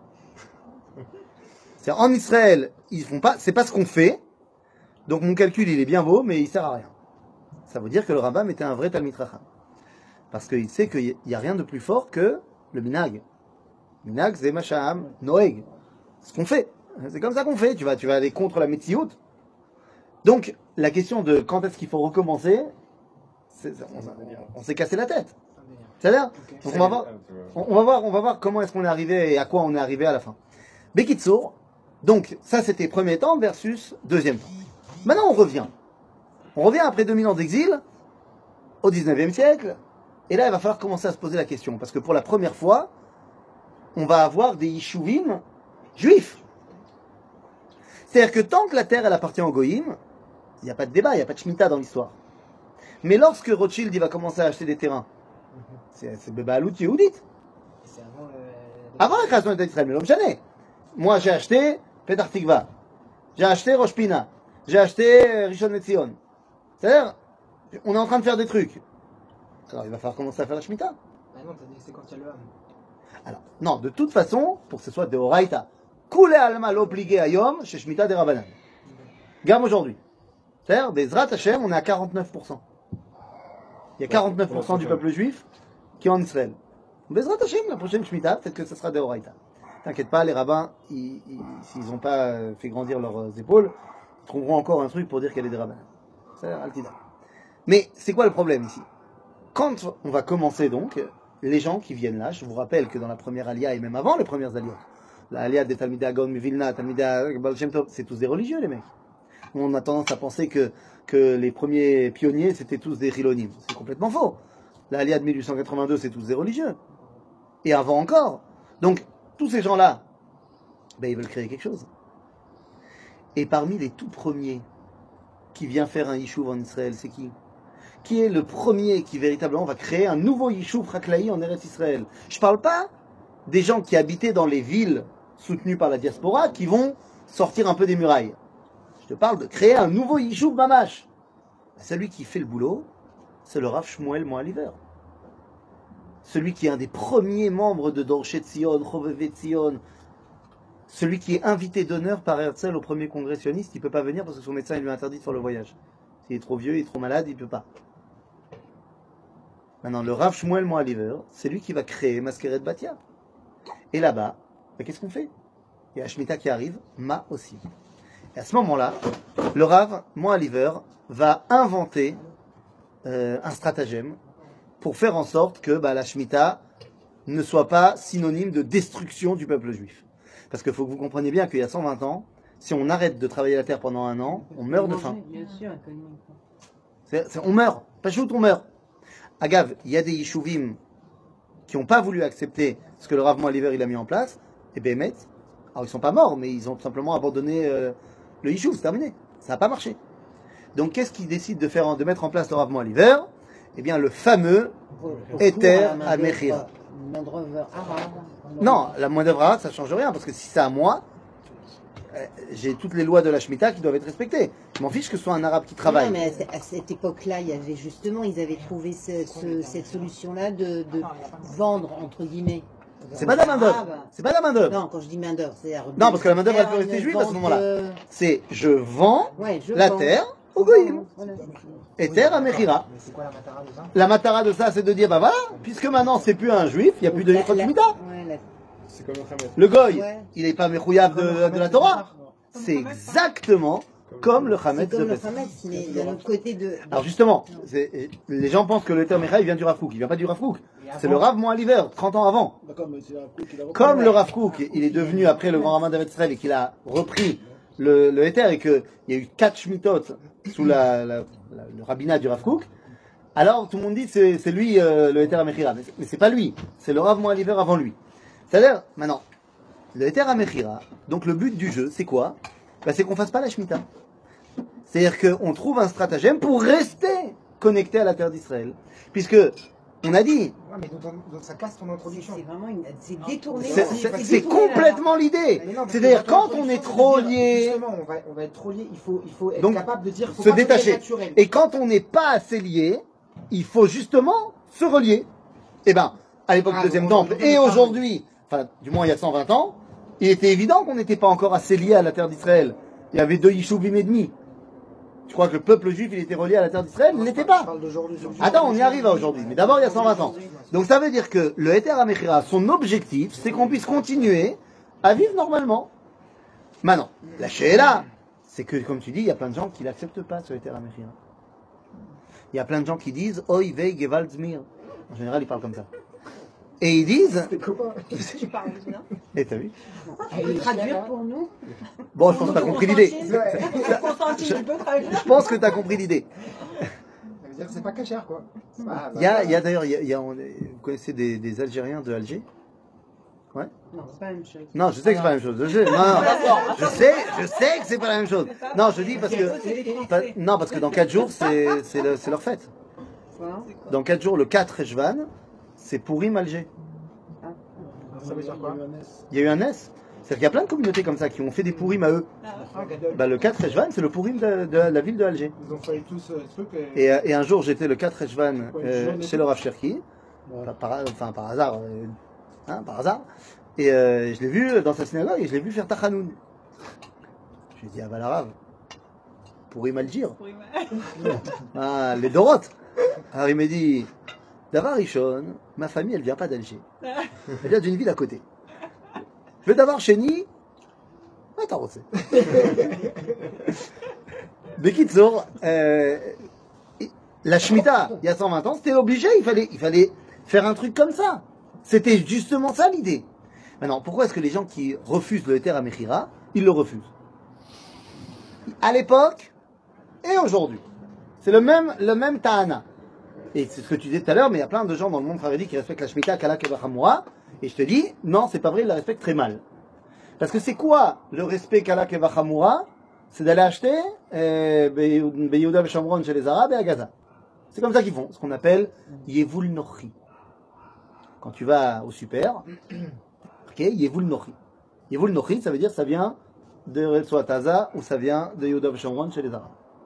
C'est en Israël, ils font pas, c'est pas ce qu'on fait. Donc mon calcul, il est bien beau, mais il sert à rien. Ça veut dire que le Rambam était un vrai Talmid Chacham. Parce qu'il sait qu'il n'y a rien de plus fort que le minag. Minag, c'est macham, noeg. Ce qu'on fait. C'est comme ça qu'on fait. Tu vas, tu vas aller contre la métiout. Donc, la question de quand est-ce qu'il faut recommencer, c'est- c'est- on, on s'est cassé la tête. C'est un délire. C'est-à-dire, Ok. donc on va voir, Ah, tu vois. on, on va voir, on va voir comment est-ce qu'on est arrivé et à quoi on est arrivé à la fin. Bekitsour, donc ça c'était premier temps versus deuxième temps. Maintenant on revient. On revient après deux mille ans d'exil, au dix-neuvième siècle, et là il va falloir commencer à se poser la question, parce que pour la première fois, on va avoir des Yishuvim juifs. C'est-à-dire que tant que la terre elle appartient aux Goïm, il n'y a pas de débat, il n'y a pas de Shemitah dans l'histoire. Mais lorsque Rothschild il va commencer à acheter des terrains, c'est c'est Bebaalut Yehudit. C'est avant le. Avant la création d'État d'Israël, mais l'homme chané. Moi, j'ai acheté Petah Tikva. J'ai acheté Rosh Pina. J'ai acheté euh, Rishon LeZion. C'est-à-dire, on est en train de faire des trucs. Alors, il va falloir commencer à faire la Shemitah. Ah non, t'as dit que c'est quand il y a le Ham. Alors, non, de toute façon, pour que ce soit de Horaïta, Koule Alma l'obligé à Yom, chez Shemitah des Rabbanan. Gamme aujourd'hui. C'est-à-dire, Bezrat Hashem, on est à quarante-neuf pour cent. Il y a quarante-neuf pour cent du peuple juif qui est en Israël. Bezrat Hashem, la prochaine Shemitah, peut-être que ce sera de Horaïta. T'inquiète pas, les rabbins, ils- ils- s'ils n'ont pas euh, fait grandir leurs euh, épaules, ils trouveront encore un truc pour dire qu'elle est des rabbins. C'est Altida. Mais c'est quoi le problème ici? Quand on va commencer donc, les gens qui viennent là, je vous rappelle que dans la première alia et même avant les premières aliotes, la Aliyah des Talmidei Gaon Mivilna, Talmidei Baal Shem Tov, c'est tous des religieux, les mecs. On a tendance à penser que, que les premiers pionniers, c'était tous des Chilonim. C'est complètement faux. La Aliyah de mille huit cent quatre-vingt-deux, c'est tous des religieux. Et avant encore. Donc, tous ces gens-là, ben, ils veulent créer quelque chose. Et parmi les tout premiers qui vient faire un yishuv en Israël, c'est qui? Qui est le premier qui véritablement va créer un nouveau yishuv Chaklaï en Eretz Israël? Je ne parle pas des gens qui habitaient dans les villes soutenues par la diaspora qui vont sortir un peu des murailles. Je te parle de créer un nouveau yishuv mamash. Celui qui fait le boulot, c'est le Rav Shmuel Moaliver. Celui qui est un des premiers membres de Dorshé Tzion, Chovevé Tzion, celui qui est invité d'honneur par Herzl au premier congrès sioniste, il ne peut pas venir parce que son médecin il lui a interdit de faire le voyage. S'il est trop vieux, il est trop malade, il ne peut pas. Maintenant, le Rav Shmuel Moaliver, c'est lui qui va créer Maskeret Batia. Et là-bas, ben, qu'est-ce qu'on fait? Il y a Shemitah qui arrive, Ma aussi. Et à ce moment-là, le Rav Moaliver va inventer euh, un stratagème pour faire en sorte que bah, la Shemitah ne soit pas synonyme de destruction du peuple juif. Parce qu'il faut que vous compreniez bien qu'il y a cent vingt ans, si on arrête de travailler la terre pendant un an, on meurt de faim. Bien sûr, C'est, c'est, on meurt. Pas shoot, on meurt. Agave, il y a des yishuvim qui n'ont pas voulu accepter ce que le Rav Moaliver il a mis en place, et Bémet, alors ils sont pas morts, mais ils ont simplement abandonné euh, le yishuv, c'est terminé. Ça n'a pas marché. Donc qu'est-ce qu'ils décident de faire, de mettre en place le Rav Moaliver? Eh bien le fameux Éther à Mechira. Non, la main d'œuvre arabe, ça ne change rien, parce que si c'est à moi, euh, j'ai toutes les lois de la Shemitah qui doivent être respectées. Je m'en fiche que ce soit un arabe qui travaille. Non, mais à cette époque-là, il y avait justement, ils avaient trouvé ce, ce, cette solution-là de, de vendre, entre guillemets. C'est pas de la main d'œuvre. C'est pas de la main d'œuvre. Non, quand je dis main d'œuvre, c'est... Non, parce que la main d'œuvre, elle peut rester juive à ce moment-là. C'est je vends ouais, je la vends. terre au goïm. Voilà. Éther à Mechira. Mais c'est quoi la matara de ça? La matara de ça, c'est de dire, bah voilà, puisque maintenant c'est plus un juif, il n'y a plus de La- Yichot la- Shemitah. ouais, la- C'est comme le Khamet. Le goy, Ouais. il n'est pas mechouyav de, de la Torah. C'est exactement comme le C'est Chametz comme de le Pessah. Hametz, mais d'un autre côté de... Alors justement, c'est- les gens pensent que le Éther Mecha, il vient du Rav Kook. Il vient pas du Rav Kook. C'est le Rav Moaliver, trente ans avant. D'accord, mais c'est un coup qu'il a repris. Comme le Rav Kook, il est devenu après le grand rabbin d'Eretz Israël et qu'il a repris le, le Éther et qu'il y a eu quatre Shmitot sous la, la- la- le rabbinat du Rav Kook, alors tout le monde dit que c'est c'est lui euh, le Éther Amechira. Mais, c'est- mais c'est pas lui, c'est le Rav Moaliver avant lui. C'est-à-dire, maintenant, le Éther Amechira, donc le but du jeu, c'est quoi? Bah, c'est qu'on fasse pas la Shemitah. C'est-à-dire qu'on trouve un stratagème pour rester connecté à la terre d'Israël. Puisque, on a dit, Ouais, mais donc, donc ça casse ton introduction. C'est vraiment une... C'est détourné. c'est si, c'est- parce que c'est détourné, complètement l'idée. Mais non, parce C'est-à-dire, que dans ton quand on est introduction, trop c'est de dire, lié, Justement, on va, on va être trop lié, il faut, il faut être Donc, capable de dire faut se pas que ça détacher. soit naturel. Et quand on n'est pas assez lié, il faut justement se relier. Eh ben, à l'époque Ah, du deuxième donc, temple, aujourd'hui, et on est aujourd'hui, enfin, du moins il y a cent vingt ans, il était évident qu'on n'était pas encore assez lié à la terre d'Israël. Il y avait deux Yishuvim et demi. Je crois que le peuple juif, il était relié à la terre d'Israël, il n'était Je pas. parle d'aujourd'hui. Attends, on y arrive à aujourd'hui. Mais d'abord, il y a cent vingt ans. Donc ça veut dire que le Éther Amechira, son objectif, c'est qu'on puisse continuer à vivre normalement. Maintenant, la Sheela, c'est que, comme tu dis, il y a plein de gens qui n'acceptent pas ce Éther Amechira. Il y a plein de gens qui disent Oy vei Gewalt Zmir. En général, ils parlent comme ça. Et ils disent. Tu parles bien. Et t'as vu? Tu peux traduire pour nous? Bon, je pense que t'as compris l'idée. Constantine, tu peux traduire? Je pense que t'as compris l'idée. Ça veut dire que c'est pas cachère, quoi. C'est pas- Il y a, il y a d'ailleurs, il y a, il y a- on est- vous connaissez des, des Algériens de Alger? Ouais? Non, c'est pas la même chose. Non, je sais que c'est pas la même chose. Je, non, non, je sais, je sais que c'est pas la même chose. Non, je dis parce que, pas- non, parce que dans quatre jours, c'est, c'est, le- c'est leur fête. Quoi? Dans quatre jours, le quatre Eshvan, c'est Pourim Alger. Ça veut dire quoi? Il y a eu un S. C'est-à-dire qu'il y a plein de communautés comme ça qui ont fait des Pourim à eux. Ah, Gadol. Bah, le quatre Eshvan, c'est le Pourim de, de la ville de Alger. Ils ont fait tous euh, ce truc. Et, euh, et un jour, j'étais le quatre Eshvan Ouais, euh, journée. chez le Rav Cherki, par, par- enfin par hasard, euh, hein, par hasard. Et euh, je l'ai vu dans sa synagogue et je l'ai vu faire Tachanoun. Je lui ai dit, ah bah la Rav, Pourim Algir. Oui, ouais. Ah, les Dorotes. Alors il m'a dit, Davar Rishon, ma famille elle vient pas d'Alger. Elle vient d'une ville à côté. Le Davar Chéni, attends, on sait. Bekitzour, euh, la Shemitah, il y a cent vingt ans, c'était obligé, il fallait, il fallait faire un truc comme ça. C'était justement ça l'idée. Maintenant, pourquoi est-ce que les gens qui refusent le Heter HaMechira, ils le refusent? À l'époque et aujourd'hui. C'est le même, le même Ta'ana. Et c'est ce que tu disais tout à l'heure, mais il y a plein de gens dans le monde haredi qui respectent la Shemitah, Kala Kevachamura. Et je te dis, non, c'est pas vrai, ils la respectent très mal. Parce que c'est quoi le respect Kala Kevachamura? C'est d'aller acheter euh, Beyehuda Veshamron chez les Arabes et à Gaza. C'est comme ça qu'ils font, ce qu'on appelle Yevul Nochi. Quand tu vas au super, ok, Yevul Nochi. Yevul Nochi, ça veut dire ça vient de Retsuat Haza ou ça vient de Yehuda Veshamron chez les Arabes.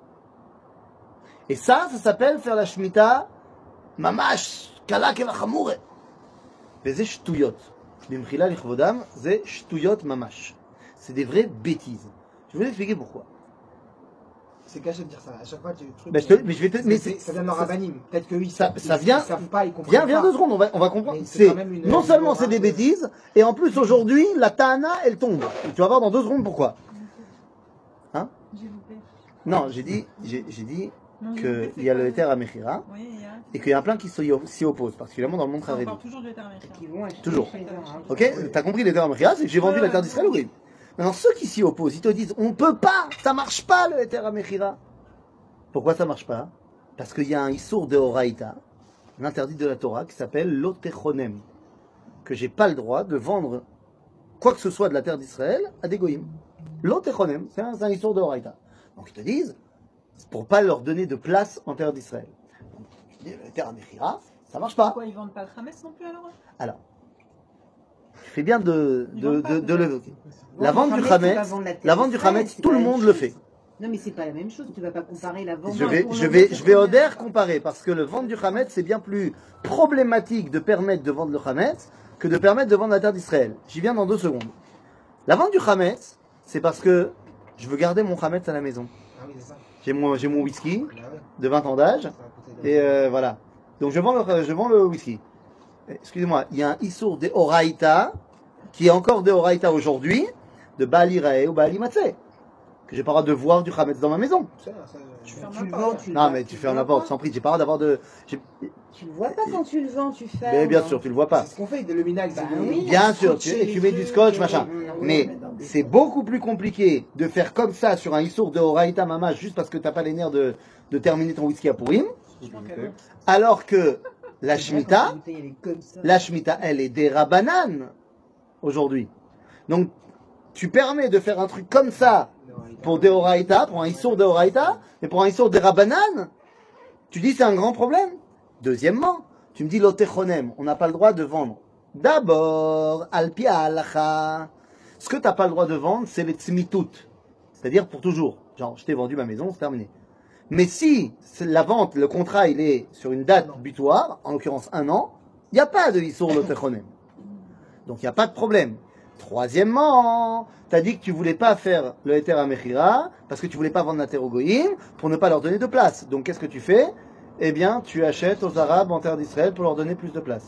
Et ça, ça s'appelle faire la Shemitah Mamash, Kala Kevachamure. Et c'est Shtuyot. Bimchila Lichvodam, c'est Shtuyot Mamash. C'est des vraies bêtises. Je vais vous expliquer pourquoi. C'est caché de dire ça. À chaque fois, tu truc. Ben, je te, mais je vais te, mais c'est, c'est, ça vient de leur rabbinim. Peut-être que oui, ça, ils, ça vient. Ils savent pas, ils comprennent Viens, pas. viens deux secondes, on va, on va comprendre. Mais c'est C'est, quand même une- non une seulement erreur, c'est des euh, bêtises, et en plus aujourd'hui, la Ta'ana, elle tombe. Et tu vas voir dans deux secondes pourquoi. Hein? J'ai loupé. Non, j'ai dit, j'ai, j'ai dit Non, j'ai qu'il loupé, c'est y a quoi, le le- Heter HaMechira, Oui, il y a. et qu'il y a plein qui s'y s'y opposent, particulièrement dans le monde On haredi. parle toujours du Heter HaMechira. Qui vont acheter Toujours. chez les Arabes. Ok? T'as compris l'Heter HaMechira, c'est que j'ai vendu la terre d'Israël, oui. Maintenant, ceux qui s'y opposent, ils te disent, on peut pas, ça marche pas le Heter HaMechira. Pourquoi ça marche pas? Parce qu'il y a un Issour de Horaïta, un interdit de la Torah, qui s'appelle l'Otechonem, que j'ai pas le droit de vendre quoi que ce soit de la terre d'Israël à des goïms. L'Otechonem, c'est un, c'est un Issour de Horaïta. Donc ils te disent, c'est pour pas leur donner de place en terre d'Israël. Donc tu dis, le Heter HaMechira, ça marche pas. Pourquoi ils vendent pas le Hametz non plus alors? Alors, tu fais bien de, Ils de, vendent pas, de, de peut-être. l'évoquer. La Vendre vente du du Hametz, c'est pas Hametz, vendre la terre la vente du d'Israël, Hametz, c'est tout pas le la même monde le chose. fait. Non, mais c'est pas la même chose. Tu vas pas comparer la vente. Je d'un vais, pour je le vais, vendre je vais pour au le der vendre. comparer parce que le vente du Hametz c'est bien plus problématique de permettre de vendre le Hametz que de permettre de vendre la terre d'Israël. J'y viens dans deux secondes. La vente du Hametz, c'est parce que je veux garder mon Hametz à la maison. Ah oui, c'est ça. J'ai mon, j'ai mon whisky Bah ouais. de vingt ans d'âge Ça va coûter de- et euh, voilà. Donc je vends le, je vends le whisky. Excusez-moi, il y a un Issour de Horaïta qui est encore de Horaïta aujourd'hui de Baali Rae ou Baali Matzeh que j'ai pas le droit de voir du Hametz dans ma maison. Ça, ça, Tu, fermes tu la le porte. vends, tu le Non vois- mais tu le fais un vois apport, pas. sans prix, j'ai pas le droit d'avoir de. j'ai- Tu le vois pas quand tu le vends, tu fais. Mais bien sûr, tu le vois pas. C'est ce qu'on fait, le minac, c'est Bah de- oui. Bien sûr, tu, Scotcher tu les mets du trucs, scotch, et- machin. Oui, Mais mais dans des- c'est beaucoup plus compliqué de faire comme ça sur un Issour de Horaïta Mama juste parce que t'as pas les nerfs de, de terminer ton whisky à Purim. Alors que la Shemitah, Quand la bouteille, elle est comme ça. la Shemitah, elle est des rabananes aujourd'hui. Donc, tu permets de faire un truc comme ça pour des Horaïta, pour un Issour de Horaïta, mais pour un Issour des rabananes, tu dis c'est un grand problème. Deuxièmement, tu me dis l'otechonem, on n'a pas le droit de vendre. D'abord, alpi halacha, ce que tu n'as pas le droit de vendre, c'est les tzmitut, c'est-à-dire pour toujours. Genre, je t'ai vendu ma maison, c'est terminé. Mais si c'est la vente, le contrat, il est sur une date butoir, en l'occurrence un an, il n'y a pas de Issour l'otechonem. Donc il n'y a pas de problème. Troisièmement, tu as dit que tu voulais pas faire le Heter HaMechira parce que tu voulais pas vendre la terre aux Goïm pour ne pas leur donner de place. Donc qu'est-ce que tu fais? Eh bien, tu achètes aux Arabes en terre d'Israël pour leur donner plus de place.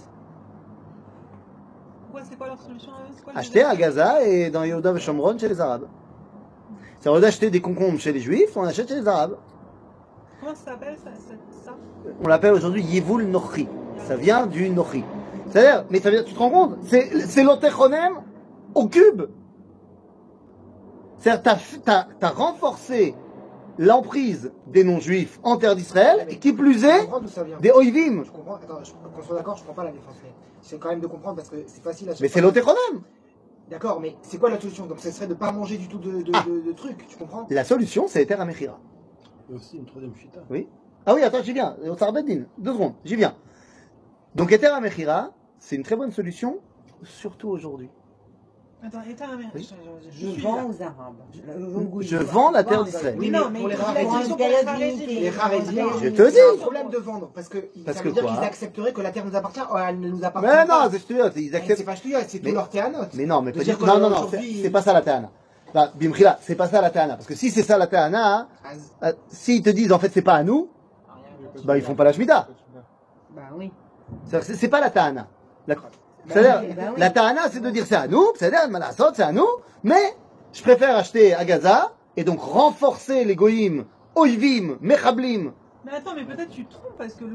Pourquoi, c'est quoi leur solution à eux? C'est quoi le Acheter à désert? Gaza et dans Yehuda et Shomron chez les Arabes. C'est au lieu d'acheter des concombres chez les Juifs, on achète chez les Arabes. Comment ça s'appelle ça, ça, ça On l'appelle aujourd'hui Yevul Nochi. Ça vient du Nochi. C'est-à-dire, mais ça vient, tu te rends compte? C'est, c'est l'otechonem au cube. C'est-à-dire, t'as, t'as, t'as renforcé l'emprise des non-juifs en terre d'Israël, et qui plus Tu est, comprends d'où ça vient? des oivim. Je comprends, attends, je- qu'on soit d'accord, je comprends pas la défense, mais c'est quand même de comprendre parce que c'est facile à chaque Mais c'est fois. l'otechonem. D'accord, mais c'est quoi la solution? Donc ce serait de pas manger du tout de, de, Ah. de, de trucs, tu comprends? La solution, c'est Heter HaMechira. Il y a aussi une troisième chita. Oui. Ah oui, attends, j'y viens. Au Tzar Beddin. Deux secondes, j'y viens. Donc, Heter HaMechira, c'est une très bonne solution, surtout aujourd'hui. Attends, Heter HaMechira. Oui. Je, je, Je suis vends là. aux Arabes. Je, aux Goïms. Je vends la terre Vends, d'Israël. Oui, non, mais mais pour les il a Haredim, dit Pour qu'ils une sont période pour les limitée. Haredim. les Haredim, Je te c'est dis. un problème de vendre parce que Parce ça que veut dire quoi qu'ils accepteraient que la terre nous appartient, oh, elle ne nous appartient Mais pas. non, c'est stupide, ils C'est acceptent. pas ch'touillat, c'est Mais- tout leur théanote. Mais non, mais De pas dire du- Non, non, non, qu'aujourd'hui, c'est c'est pas ça la Ta'ana. Bah, Bimchila, c'est pas ça la Ta'ana. Parce que si c'est ça la Ta'ana, Az- euh, s'ils te disent en fait c'est pas à nous, bah ils font pas la Shemitah. Bah oui. C'est-à-dire, C'est c'est pas la Ta'ana. La- C'est-à-dire, oui, bah oui. la Ta'ana c'est de dire c'est à nous, c'est-à-dire, Malasot, c'est à nous, mais je préfère acheter à Gaza et donc renforcer les Goïm, Oivim, Mechablim. Mais attends, mais peut-être tu te trompes parce que l'autre,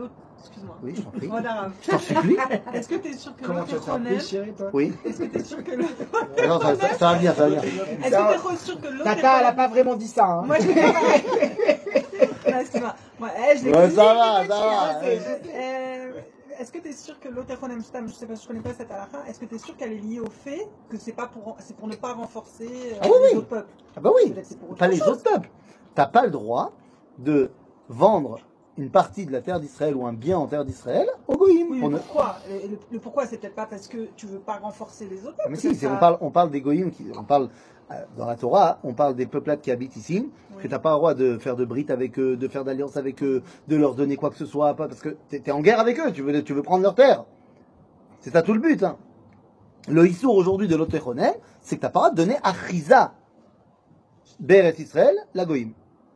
excuse-moi. Oui, je t'en prie. Droit d'arabe. Je t'en supplie. Est-ce que tu es sûr que Comment tu vas te faire appeler, l'autre chérie, toi? Oui. Est-ce que tu es sûr que l'autre Non, ça, ça, ça va venir, ça va venir. Est-ce que tu es sûr que l'autre Tata, elle a pas vraiment dit ça. Hein. Moi, je l'ai pas. Non, excuse-moi. Moi, eh, je l'ai Ouais, dit, ça je va, l'ai ça dit, va. je sais, je sais. Euh, Est-ce que tu es sûr que l'autre Echonem Stam, je sais pas, je connais pas cette halakha, est-ce que tu es sûr qu'elle est liée au fait que c'est pas pour, c'est pour ne pas renforcer euh, Ah oui, les oui. autres peuples? Ah bah oui, Peut-être c'est pour autre pas les chose. autres peuples. T'as pas le droit de vendre une partie de la terre d'Israël ou un bien en terre d'Israël au Goïm. Oui, Pour mais ne- pourquoi le, le- le pourquoi, c'est peut-être pas parce que tu veux pas renforcer les autres Ah, peuples. mais si, peut-être c'est- ça- on parle, on parle des Goïm, qui, on parle, euh, dans la Torah, on parle des peuplades qui habitent ici, Oui. que t'as pas le droit de faire de brite avec eux, de faire d'alliance avec eux, de leur donner quoi que ce soit, pas, parce que t'es, t'es en guerre avec eux, tu veux, tu veux prendre leur terre. C'est ça tout le but, hein. Le Issour aujourd'hui de l'Otechonem, c'est que t'as pas le droit de donner à Chiza, Beret Israël, la Goïm.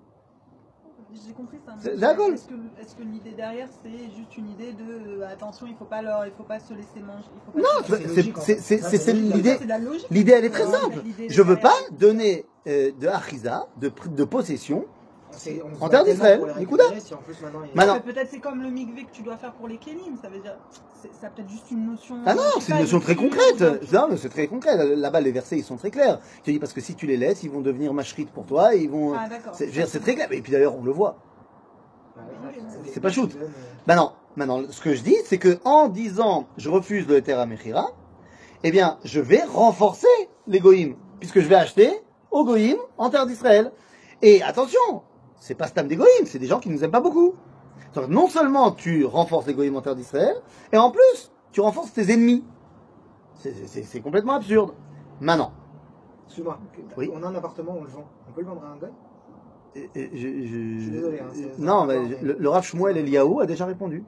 J'ai compris ça. C'est- mais d'accord. Est-ce que, est-ce que l'idée derrière, c'est juste une idée de euh, attention, il faut pas leur, il faut pas se laisser manger. Il faut pas Non, se- c'est, c'est c'est, logique, en c'est, fait. c'est, Ça, c'est- c'est c'est logique. l'idée. C'est de la logique. L'idée, elle est très Ouais, simple. l'idée Je veux derrière, pas donner euh, de Achiza, de, pr- de possession. C'est- on se En bat terre tellement d'Israël, pour les Nikuda. récupérer, si en plus maintenant il y a- Maintenant- Mais peut-être c'est comme le mikvé que tu dois faire pour les kélim, ça veut dire, c'est, ça a peut-être juste une notion. Ah non, je sais c'est une pas, notion de très culture, concrète. de- Non, mais c'est très concret. Là-bas, les versets, ils sont très clairs. Je te dis parce que si tu les laisses, ils vont devenir machrites pour toi. Et ils vont. Ah d'accord. C'est, je veux dire, c'est très clair. Et puis d'ailleurs, on le voit. Bah, ouais, des- C'est pas shoot. des- des- Ben non. Maintenant, ce que je dis, c'est que en disant je refuse le Terra Mechira, eh bien, je vais renforcer les Goïm, puisque je vais acheter aux Goïm en terre d'Israël. Et attention, c'est pas Stam des Goïm, c'est des gens qui nous aiment pas beaucoup. Donc, non seulement tu renforces les Goïm en terre d'Israël, et en plus, tu renforces tes ennemis. C'est, c'est- c'est complètement absurde. Maintenant, Excuse-moi, Oui. on a un appartement, on le vend. On peut le vendre à un gars? et- et je, je- Je suis désolé, hein, c'est- c'est non, un mais rapport, mais- le, le Rav Shmuel Eliyahu a déjà répondu.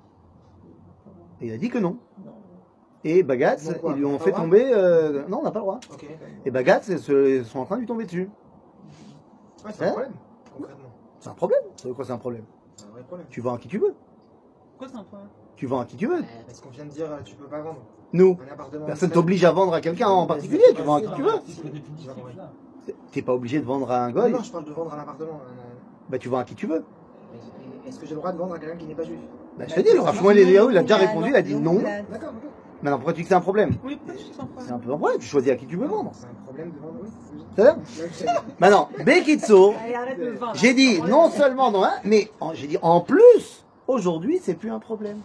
Et il a dit que non. Et Bagatz, Donc quoi, ils lui on ont a fait pas le tomber. euh, Non, on n'a pas le droit. Ok. Et Bagatz, ils se- ils sont en train de lui tomber dessus. Ouais, c'est Hein un problème, concrètement. C'est un problème. C'est quoi, c'est un problème? C'est un vrai problème. Tu vends à qui tu veux. Pourquoi c'est un problème? Tu vends à qui tu veux. Parce qu'on vient de dire, euh, tu peux pas vendre Nous, un appartement. personne d'Israël. t'oblige à vendre à quelqu'un en particulier. Tu vends à qui tu veux. J'ai pas compris. T'es pas obligé de vendre à un Non, goy. non, je parle de vendre un appartement. euh, Bah, tu vends à qui tu veux. Est-ce que j'ai le droit de vendre à quelqu'un qui n'est pas juif? Bah, je te dis, le Rav Shmuel Eliyahu, il a déjà répondu, il a dit non. D'accord, ok. Maintenant, pourquoi tu dis que c'est un problème? Oui, peut-être que c'est un C'est un problème. peu un problème. Tu choisis à qui tu veux vendre. C'est un problème de vendre, oui. C'est ça? Là, je sais. Maintenant, Bekitso, Allez, arrête de vendre. j'ai dit non seulement non, hein, mais en- j'ai dit en plus, aujourd'hui, c'est plus un problème.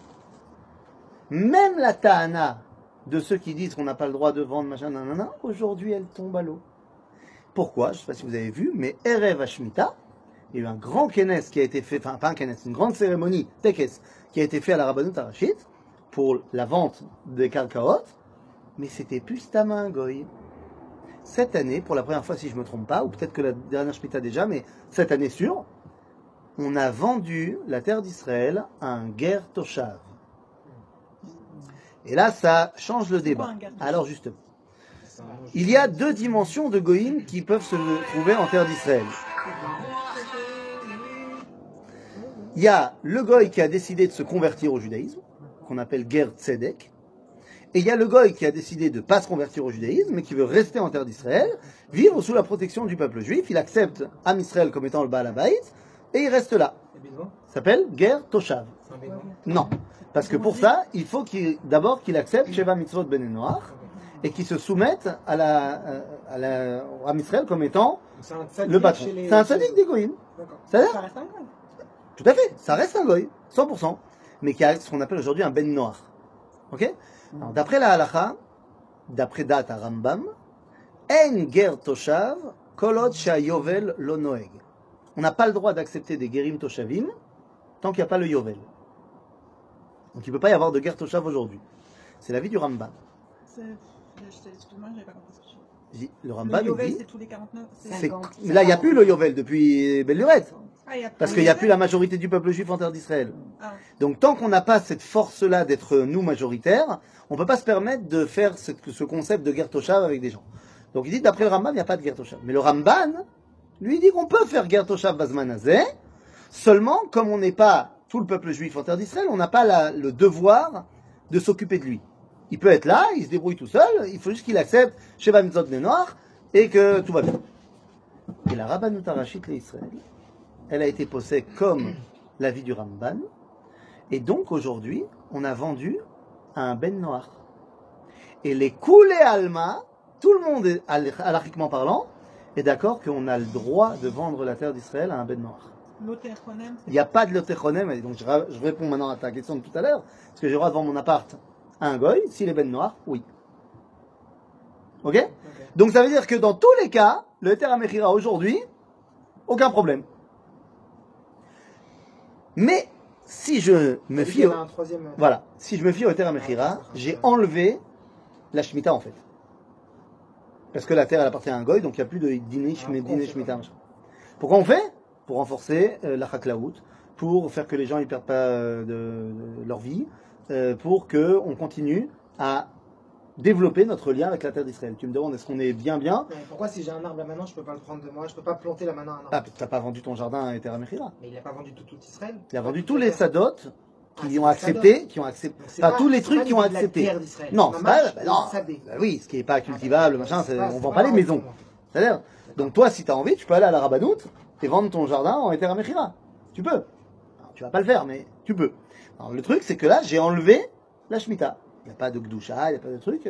Même la Tahana de ceux qui disent qu'on n'a pas le droit de vendre, machin, nanana, aujourd'hui, elle tombe à l'eau. Pourquoi? Je ne sais pas si vous avez vu, mais Erev Hashmita, il y a eu un grand kenes qui a été fait, enfin pas un kenes, une grande cérémonie, tekes, qui a été fait à la Rabbanut Harashit pour la vente des karkaot, mais c'était plus Tama Goy. Cette année, pour la première fois si je ne me trompe pas, ou peut-être que la dernière Shmita déjà, mais cette année sûre, on a vendu la terre d'Israël à un Ger Toshav. Et là, ça change le C'est quoi débat. un Ger Toshav? Alors justement, il y a deux dimensions de Goïm qui peuvent se trouver en terre d'Israël. Il y a le Goï qui a décidé de se convertir au judaïsme, qu'on appelle Ger Tzedek, et il y a le Goï qui a décidé de ne pas se convertir au judaïsme, mais qui veut rester en terre d'Israël, vivre sous la protection du peuple juif. Il accepte Am Israël comme étant le Baal Habayit, et il reste là. Et Bédouin? Ça s'appelle Ger Toshav. C'est un Bédouin? Non. Parce que pour ça, il faut qu'il, d'abord qu'il accepte Sheva Mitzvot Ben Noach, et qu'il se soumette à la, à la, à Israël comme étant Donc c'est un tzaddik le patron. chez les- C'est un sadique des Goïm. D'accord. C'est-à-dire, Ça reste un goy. tout à fait, ça reste un Goï, cent pour cent, mais qui a ce qu'on appelle aujourd'hui un Ben Noach. Ok? Alors, d'après la halacha, d'après date à Rambam, En ger toshav, kolot yovel lo noeg. On n'a pas le droit d'accepter des gerim toshavim tant qu'il n'y a pas le yovel. Donc il ne peut pas y avoir de ger toshav aujourd'hui. C'est l'avis du Rambam. C'est- je- Excuse-moi, j'avais pas compris ce que tu Je dis, Le dis. Rambam Le il Yovel, dit, c'est tous les quarante-neuf. c'est- c'est- cinquante. là il n'y a plus le yovel depuis Belle Lurette, Ah, il y a parce plus qu'il n'y a le plus la majorité du peuple juif en terre d'Israël. Ah. Donc tant qu'on n'a pas cette force-là d'être nous majoritaires, on ne peut pas se permettre de faire ce, ce concept de ger toshav avec des gens. Donc il dit, d'après le Rambam, il n'y a pas de ger toshav. Mais le Ramban, lui, il dit qu'on peut faire ger toshav bazman hazeh, seulement, comme on n'est pas tout le peuple juif en terre d'Israël, on n'a pas la- le devoir de s'occuper de lui. Il peut être là, il se débrouille tout seul, il faut juste qu'il accepte Sheva Mitzvot Bnei Noach, et que tout va bien. Et la Rabbanut Harashit l'Israël, elle a été posée comme l'avis du Ramban, Et donc aujourd'hui, on a vendu un ben noir. Et les coulées alma, tout le monde, est, halakhiquement parlant, est d'accord qu'on a le droit de vendre la terre d'Israël à un ben noir. L'otéchonem, Il n'y a pas de l'otéchonem, et donc je, je réponds maintenant à ta question de tout à l'heure, est-ce que j'ai le droit de vendre mon appart à un goy? S'il est ben noir, oui. Ok, okay. Donc ça veut dire que dans tous les cas, le Heter HaMechira aujourd'hui, aucun problème. Mais si je me fie au, troisième... voilà, si je me fie au Heter HaMechira, j'ai enlevé la Shemitah en fait. Parce que la terre elle appartient à un goy, donc il n'y a plus de dîner Shemitah. Pourquoi on fait? Pour renforcer euh, la chaklaout, pour faire que les gens ne perdent pas euh, de, de leur vie, euh, pour qu'on continue à développer notre lien avec la terre d'Israël. Tu me demandes, est-ce qu'on est bien bien? Mais pourquoi si j'ai un arbre là maintenant, je peux pas le prendre de moi, je peux pas planter là maintenant un arbre? Ah, tu n'as pas vendu ton jardin à Heter HaMechira. Mais il n'a pas vendu tout, tout Israël. Il a vendu tous les sadot qui ah, ont accepté, qui ont accepté, enfin pas, tous les trucs qui ont accepté. Non, c'est pas, bah, non, bah, oui, ce qui n'est pas cultivable, ah, machin, c'est, on vend pas, pas les maisons. C'est-à-dire, donc toi, si tu as envie, tu peux aller à la Rabanout et vendre ton jardin en Heter HaMechira. Tu peux. Alors, tu vas pas le faire, mais tu peux. Alors, le truc, c'est que là, j'ai enlevé la Shemitah. Il n'y a pas de Gdusha, il n'y a pas de truc.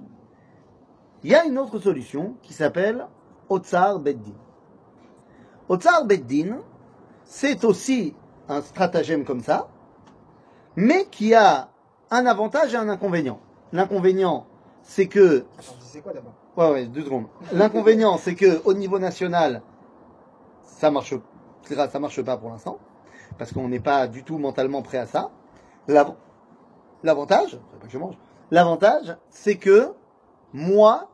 Il y a une autre solution qui s'appelle Otsar Beddin. Otsar Beddin, c'est aussi un stratagème comme ça, mais qui a un avantage et un inconvénient. L'inconvénient, c'est que... Attends, c'est quoi d'abord? Ouais, ouais, deux secondes. L'inconvénient, c'est que au niveau national, ça marche, ça marche pas pour l'instant, parce qu'on n'est pas du tout mentalement prêt à ça. L'av- L'avantage, pas que je mange, l'avantage, c'est que moi,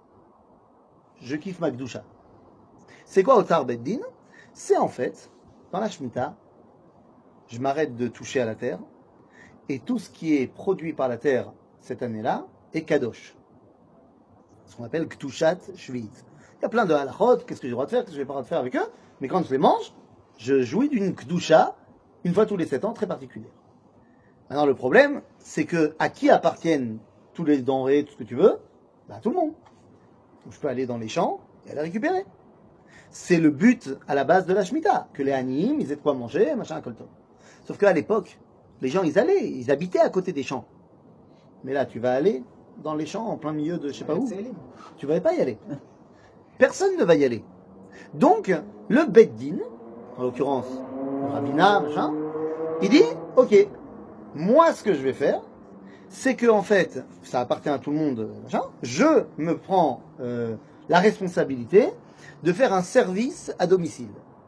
je kiffe ma Gdusha. C'est quoi Otsar Beddin? C'est en fait, dans la Shemitah, je m'arrête de toucher à la terre, et tout ce qui est produit par la terre cette année-là est kadosh. Ce qu'on appelle Ktushat Shvit. Il y a plein de halachot, qu'est-ce que j'ai le droit de faire, qu'est-ce que je n'ai pas le droit de faire avec eux, mais quand je les mange, je jouis d'une Kdusha, une fois tous les sept ans, très particulière. Maintenant, le problème, c'est que à qui appartiennent tous les denrées, tout ce que tu veux? Ben, à tout le monde. Donc, je peux aller dans les champs et aller récupérer. C'est le but à la base de la Shemitah, que les Haniyim, ils aient de quoi manger, machin, colton. Sauf qu'à l'époque, les gens, ils allaient, ils habitaient à côté des champs. Mais là, tu vas aller dans les champs, en plein milieu de je sais pas où. Tu ne vas pas y aller. Personne ne va y aller. Donc, le Beddin, en l'occurrence, le rabbinat, machin, il dit, ok, moi, ce que je vais faire, c'est que, en fait, ça appartient à tout le monde, machin, je me prends euh, la responsabilité de faire un service à domicile.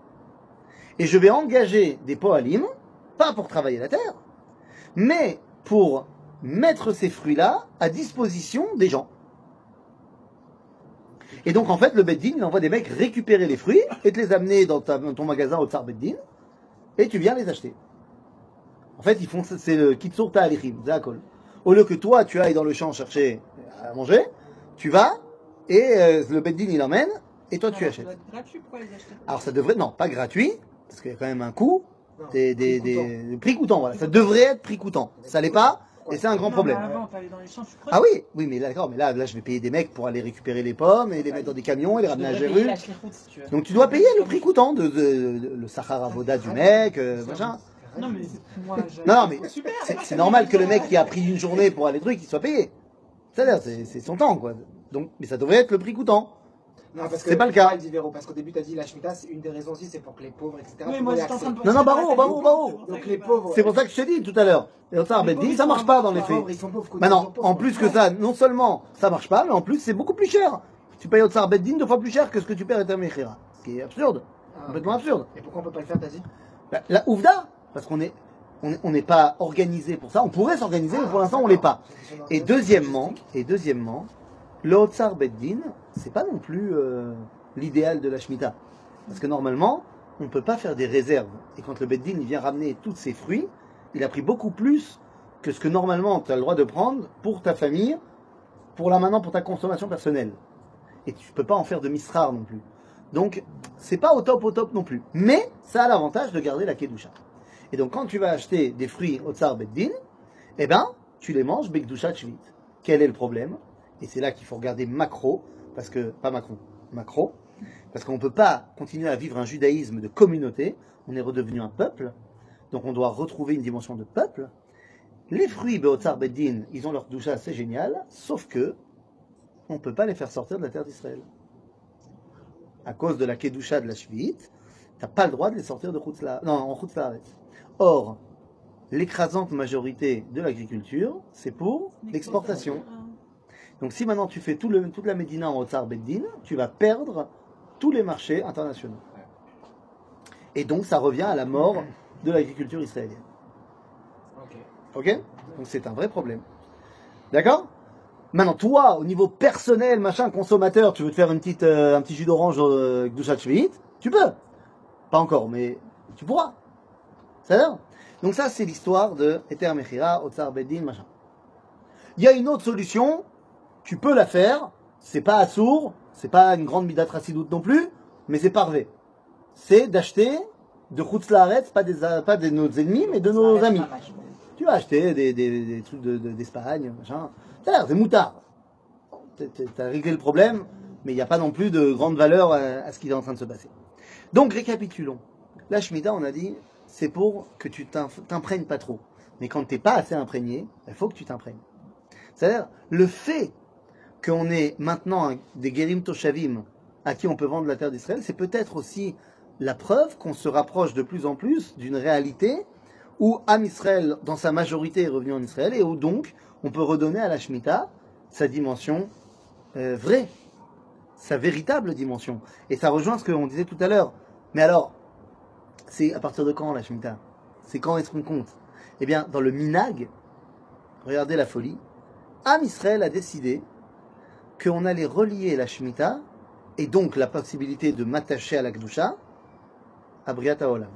Et je vais engager des pohalim, pas pour travailler la terre, mais pour mettre ces fruits-là à disposition des gens. Et donc, en fait, le Beddin, il envoie des mecs récupérer les fruits et te les amener dans, ta, dans ton magasin au Tsar Beddin, et tu viens les acheter. En fait, ils font, c'est le Kitsur Ta'alichim, Zakol. Au lieu que toi, tu ailles dans le champ chercher à manger, tu vas, et euh, le Beddin, il emmène, et toi, non, tu ça achètes. doit être gratuit pour les acheter. Alors, ça devrait, non, pas gratuit, parce qu'il y a quand même un coût, Non, des, des, prix des, des prix coûtants, voilà. Ça devrait être prix coûtant. Ça l'est pas, et c'est un grand Non, problème. mais avant, t'allais dans les champs, tu prenais. Ah oui, oui, mais là, d'accord, mais là, là, je vais payer des mecs pour aller récupérer les pommes et les mettre dans des camions et les ramener à Jérusalem. Donc tu dois payer le prix coûtant de, de, de- le Sahara Voda du mec, euh, machin. Non, mais c'est- moi, j'ai- Non, non, mais super, c'est moi, c'est ça normal me- que le mec qui a pris une journée pour aller truc, il soit payé. C'est-à-dire, c'est c'est son temps, quoi. Donc, mais ça devrait être le prix coûtant. Non, parce que C'est pas le cas. il dit Véro, parce qu'au début, tu as dit la Shemitah, c'est une des raisons aussi, c'est pour que les pauvres, et cetera. Oui, puissent moi, y j'étais en train de accéder. Non, non, Barreau, Barreau, Barreau. Donc les pauvres. C'est pour ça que je te dis tout à l'heure. Et Otsar Les Beddin, pauvres, ça ils marche sont pas dans les Les faits. pauvres, ils sont pauvres. Maintenant, en plus que ça, non seulement ça marche pas, mais en plus c'est beaucoup plus cher. Tu payes Otsar Beddin deux fois plus cher que ce que tu payes à Heter HaMechira. Ce qui est absurde. Complètement absurde. Et pourquoi on peut pas le faire, t'as dit? La, la Ouvda, parce qu'on est, on est- on n'est pas organisé pour ça. On pourrait s'organiser, mais pour l'instant on l'est pas. Et deuxièmement, et deuxièmement, le Otsar Beddin, c'est pas non plus euh, l'idéal de la Shemitah. Parce que normalement, on ne peut pas faire des réserves. Et quand le Beddin il vient ramener tous ses fruits, il a pris beaucoup plus que ce que normalement tu as le droit de prendre pour ta famille, pour là maintenant pour ta consommation personnelle. Et tu peux pas en faire de misrar non plus. Donc, c'est pas au top au top non plus. Mais ça a l'avantage de garder la kedusha. Et donc, quand tu vas acheter des fruits au Tsar Beddin, eh ben, tu les manges Bekdusha Shvit. Quel est le problème? Et c'est là qu'il faut regarder macro, parce que, pas Macron, macro, parce qu'on ne peut pas continuer à vivre un judaïsme de communauté, on est redevenu un peuple, donc on doit retrouver une dimension de peuple. Les fruits Beotzar Beddin, ils ont leur doucha, c'est génial, sauf que on ne peut pas les faire sortir de la terre d'Israël. À cause de la Kedusha de la Shvi'it, tu n'as pas le droit de les sortir de Chutz la... non, en Chutz La'aretz. Or, l'écrasante majorité de l'agriculture, c'est pour l'exportation. Donc si maintenant tu fais tout le, toute la Médina en Otsar Beddin, tu vas perdre tous les marchés internationaux. Et donc ça revient à la mort de l'agriculture israélienne. Ok. Ok? Donc c'est un vrai problème. D'accord? Maintenant, toi, au niveau personnel, machin, consommateur, tu veux te faire une petite, euh, un petit jus d'orange euh, avec Gdushat Shvi'it, tu peux. Pas encore, mais tu pourras. Ça va? Donc ça, c'est l'histoire de Eter Mechira, Otsar Beddin, machin. Il y a une autre solution, tu peux la faire, c'est pas assourd, c'est pas une grande midat rassidoute non plus, mais c'est parvé. C'est d'acheter de Chutz La'aretz, pas des, pas de nos ennemis, mais de nos amis. Tu vas acheter des, des, des trucs de, de, d'Espagne, machin. C'est des moutards. T'as réglé le problème, mais il n'y a pas non plus de grande valeur à, à ce qui est en train de se passer. Donc, récapitulons. La Shemitah, on a dit, c'est pour que tu t'imprègnes pas trop. Mais quand tu n'es pas assez imprégné, il faut que tu t'imprègnes. C'est-à-dire, le fait qu'on ait maintenant des Gerim Toshavim à qui on peut vendre la terre d'Israël, c'est peut-être aussi la preuve qu'on se rapproche de plus en plus d'une réalité où Am Israël, dans sa majorité, est revenu en Israël et où donc on peut redonner à la Shemitah sa dimension euh, vraie, sa véritable dimension. Et ça rejoint ce qu'on disait tout à l'heure. Mais alors, c'est à partir de quand la Shemitah? C'est quand est-ce qu'on compte? Eh bien, dans le Minag, regardez la folie, Am Israël a décidé qu'on allait relier la Shemitah et donc la possibilité de m'attacher à la Kedusha à Briat HaOlam.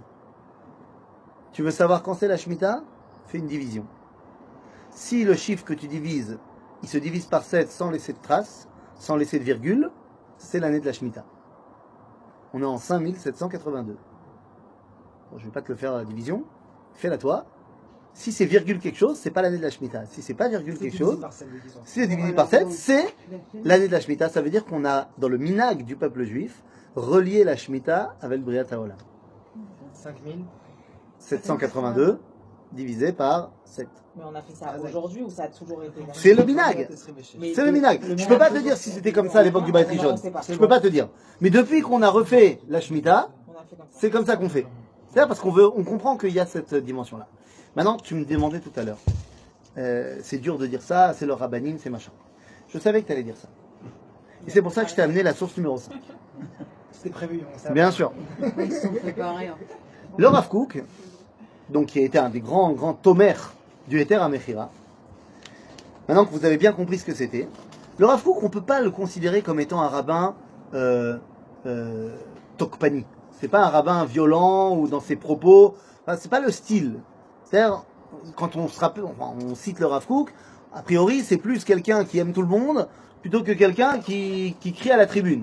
Tu veux savoir quand c'est la Shemitah? Fais une division. Si le chiffre que tu divises, il se divise par sept sans laisser de trace, sans laisser de virgule, c'est l'année de la Shemitah. On est en cinq mille sept cent quatre-vingt-deux. Bon, je ne vais pas te le faire à la division, fais-la toi. Si c'est virgule quelque chose, c'est pas l'année de la Shemitah. Si c'est pas virgule quelque chose, si c'est divisé par sept, c'est l'année de la Shemitah. Ça veut dire qu'on a, dans le minag du peuple juif, relié la Shemitah avec Briat HaOlam. cinq mille sept cent quatre-vingt-deux divisé par sept. Mais on a fait ça aujourd'hui ou ça a toujours été comme ça? C'est le minag. Mais C'est le minag. Je peux pas te dire si c'était comme ça à l'époque du Beit Rishon. Je peux pas te dire. Mais depuis qu'on a refait la Shemitah, On a fait comme ça. c'est comme ça qu'on fait. C'est parce qu'on veut, on comprend qu'il y a cette dimension-là. Maintenant, tu me demandais tout à l'heure. Euh, c'est dur de dire ça, c'est le rabbanim, c'est machin. Je savais que tu allais dire ça. Et c'est pour ça que je t'ai amené la source numéro cinq. C'était prévu. on savait. Bien sûr. Ils sont préparés. hein. Le Rav Kook, donc qui a été un des grands, grands tomères du Eter HaMechira, maintenant que vous avez bien compris ce que c'était, le Rav Kook, on ne peut pas le considérer comme étant un rabbin euh, euh, tokpani. C'est pas un rabbin violent ou dans ses propos. Enfin, c'est pas le style. C'est-à-dire, quand on se rappelle, enfin, on cite le Rav Kook, a priori, c'est plus quelqu'un qui aime tout le monde plutôt que quelqu'un qui, qui crie à la tribune.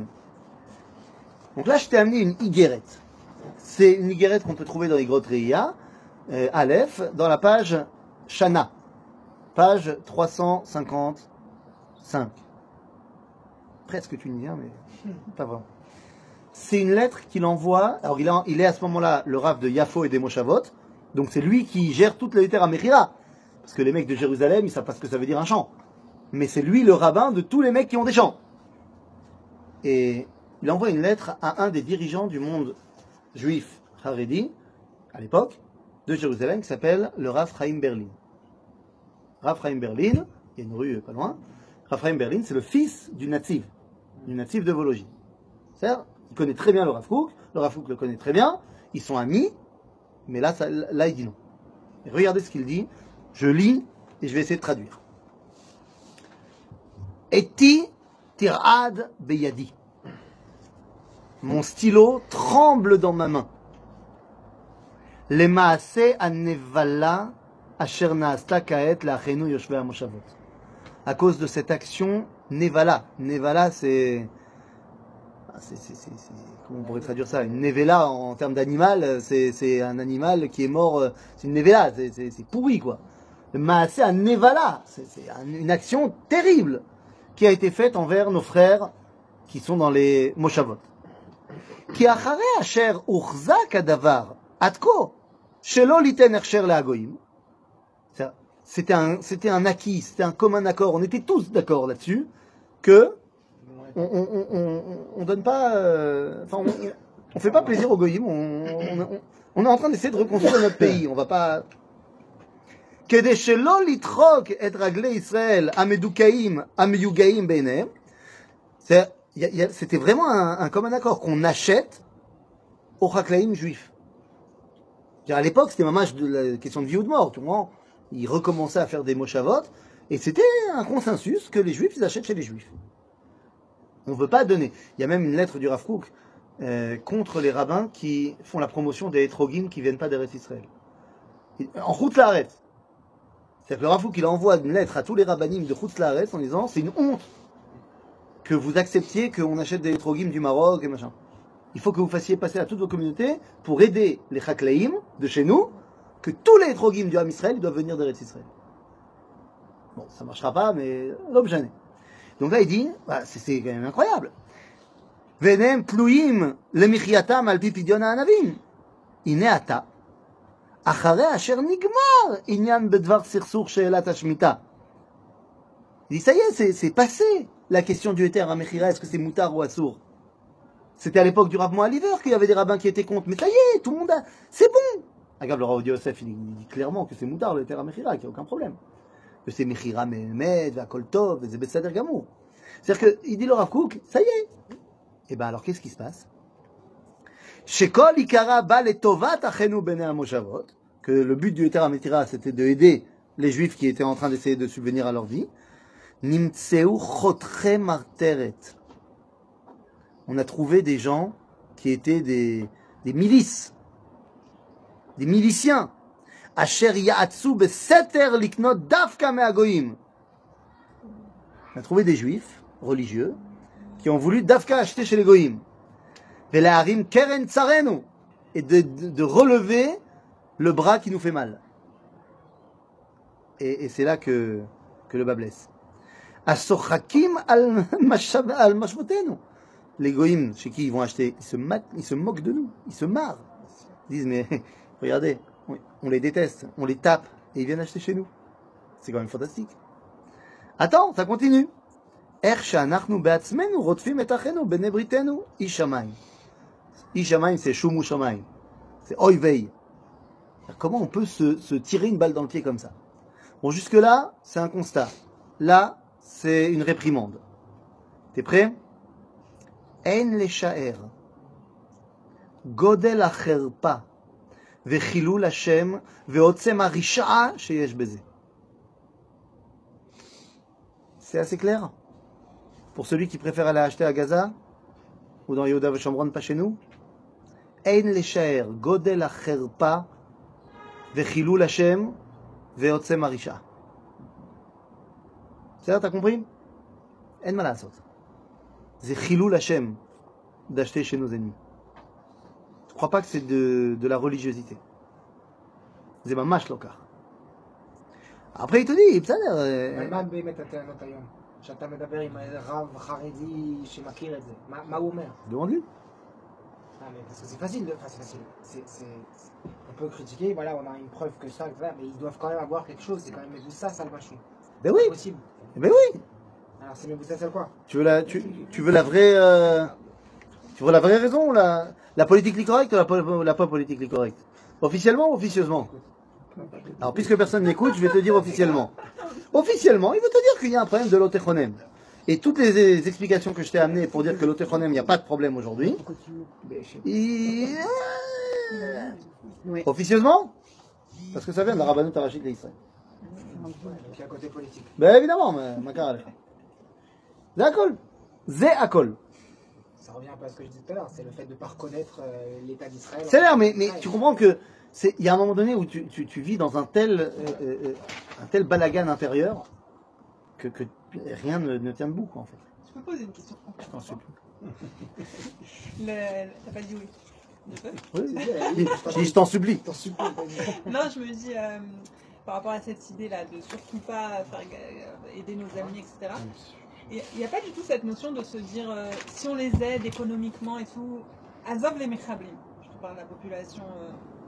Donc là, je t'ai amené une Igeret. C'est une Igeret qu'on peut trouver dans les grottes Reia, euh, Aleph, dans la page Shana, page trois cent cinquante-cinq. Presque tunisien, mais pas vraiment. C'est une lettre qu'il envoie. Alors, il, a, il est à ce moment-là le Rav de Yafo et des Moshavot. Donc, c'est lui qui gère toute la Eter HaMechira. Parce que les mecs de Jérusalem, ils savent pas ce que ça veut dire un champ. Mais c'est lui le rabbin de tous les mecs qui ont des champs. Et il envoie une lettre à un des dirigeants du monde juif Haredi, à l'époque, de Jérusalem, qui s'appelle le Rav Chaim Berlin. Rav Chaim Berlin, il y a une rue pas loin. Rav Chaim Berlin, c'est le fils du natif, du natif de Vologine. C'est-à-dire, il connaît très bien le Rav Kook, le Rav Kook le connaît très bien, ils sont amis, mais là, ça, là il dit non. Et regardez ce qu'il dit, je lis et je vais essayer de traduire. Eti tirad beyadi. Mon stylo tremble dans ma main. Les maaseh anevala asher naasta kaet la'achenu yoshvei hamoshavot. À cause de cette action nevala. Nevala, c'est, c'est, c'est, c'est, c'est comment on pourrait traduire ça? Une nevela en, en termes d'animal, c'est, c'est un animal qui est mort. C'est une nevela, c'est, c'est, c'est pourri quoi. Le maaseh anevala, c'est, c'est une action terrible qui a été faite envers nos frères qui sont dans les moshavot. Ki acharei asher uchzak hadavar atko Shelo liten hersher lehagoyim. C'était un, c'était un acquis, c'était un commun accord. On était tous d'accord là-dessus que on, on, on, on, on donne pas, euh, enfin, on, on fait pas plaisir aux goyim. On, on, on, on est en train d'essayer de reconstruire notre pays. On va pas. כדי שלא לדחוק את רגלי ישראל המדוכאים, המיוגעים בעיניהם, c'était vraiment un, un commun accord qu'on achète aux chaclaïm juifs. À l'époque, c'était mamage de la question de vie ou de mort. Tout le monde, ils recommençaient à faire des moshavot, et c'était un consensus que les juifs, ils achètent chez les juifs. On ne veut pas donner. Il y a même une lettre du Rav Kook euh, contre les rabbins qui font la promotion des hétrogim qui ne viennent pas d'Eretz Israël. En route l'Aretz. C'est-à-dire que le Rav Kook, il envoie une lettre à tous les rabbanim de route l'Aretz en disant c'est une honte que vous acceptiez qu'on achète des hétrogim du Maroc et machin. Il faut que vous fassiez passer à toutes vos communautés pour aider les chaclaïm de chez nous, que tous les hétrogim du Ham Israël doivent venir d'Eretz Israël. Bon, ça ne marchera pas, mais l'objet n'est. Donc là, il dit, bah, c'est, c'est quand même incroyable. Venem plouyim lemichiatam al pi pidyon ha'anavim. Ine ata. Achare asher nigmar inyan bedvar sirsur she'elat hashmita. Il dit, ça y est, c'est, c'est passé la question du éther à Mechira, est-ce que c'est moutar ou assour? C'était à l'époque du Rav Moaliver qu'il y avait des rabbins qui étaient contre. Mais ça y est, tout le monde a... C'est bon. Regarde, le Rav Yosef, il dit clairement que c'est moutar, le éther à Mechira, qu'il n'y a aucun problème. Que c'est Mechira Mehemed, Vakol Tov, c'est Bessader Gamour. C'est-à-dire qu'il dit le Rav Kook, ça y est. Et bien alors, qu'est-ce qui se passe? Shekol Ikara ba letovat achenu bene hamoshavot, que le but du éther à Mechira, c'était de aider les juifs qui étaient en train d'essayer de subvenir à leur vie. Nimtseu chotre marteret. On a trouvé des gens qui étaient des, des milices, des miliciens. Asher ya'atsu beseter liknot dafka me'agoyim. On a trouvé des juifs religieux qui ont voulu dafka acheter chez les goyim. Velaharim keren tsarenu. Et de, de, de relever le bras qui nous fait mal. Et, et c'est là que, que le bas blesse. Asochakim al mashvotenu. Les goïms, chez qui ils vont acheter, ils se, mat, ils se moquent de nous, ils se marrent. Ils disent, mais regardez, on, on les déteste, on les tape, et ils viennent acheter chez nous. C'est quand même fantastique. Attends, ça continue. Ershanachnu beatzmenu rotfim et achenu bene britenu ishamayim. Ishamayim, c'est shumu shamayim. C'est oivei. Comment on peut se, se tirer une balle dans le pied comme ça? Bon, jusque-là, c'est un constat. Là, c'est une réprimande. T'es prêt? אין לשער גודל החרפה וחילול השם ועוצם הרשעה שיש בזה. C'est assez clair? Pour celui qui préfère aller acheter à Gaza ou dans Yehuda ושומרון, pas chez nous? אין לשער גודל החרפה וחילול השם ועוצם הרשעה. בסדר, t'as compris? אין מה לעשות. C'est Chilul Hashem d'acheter chez nos ennemis. Je ne crois pas que c'est de, de la religiosité. C'est mamash lokar. Après, il te dit, בסדר. מה באמת הטענות היום? שאתה מדבר עם רב חרדי שמכיר את זה, מה הוא אומר? Demande-lui. Parce que c'est facile, enfin c'est facile. C'est, c'est, on peut critiquer, voilà, on a une preuve que ça, mais ils doivent quand même avoir quelque chose. C'est quand même ça, ça le machou. Ben oui. C'est possible. Ben oui. Alors c'est Méboussa, c'est quoi? Tu veux la, tu, tu veux la vraie, euh, tu veux la vraie raison ou la, la politique correcte ou la, la pas politique correcte? Officiellement ou officieusement? Alors puisque personne n'écoute, je vais te dire officiellement. Officiellement, il veut te dire qu'il y a un problème de l'otechonem. Et toutes les explications que je t'ai amenées pour dire que l'otechonem, il n'y a pas de problème aujourd'hui. Il... Oui. Officieusement? Parce que ça vient de la Rabbanut Harashit d'Israël. Et puis à côté politique. Ben évidemment, mais ma carrière. C'est Akol. C'est Akol. Ça revient un peu à ce que je disais tout à l'heure, c'est le fait de ne pas reconnaître euh, l'État d'Israël. C'est l'air, mais, mais tu comprends que c'est, il y a un moment donné où tu, tu, tu vis dans un tel, euh, euh, un tel balagan intérieur que, que rien ne, ne tient debout, quoi, en fait. Je peux poser une question? Je t'en supplie. Le... T'as pas dit oui? Je peux? Oui, je dis, je t'en supplie. Non, je me dis, euh, par rapport à cette idée-là, de surtout pas faire euh, aider nos amis, et cetera. Il n'y a pas du tout cette notion de se dire, euh, si on les aide économiquement et tout, azov les mechablim. Je te parle de la population euh,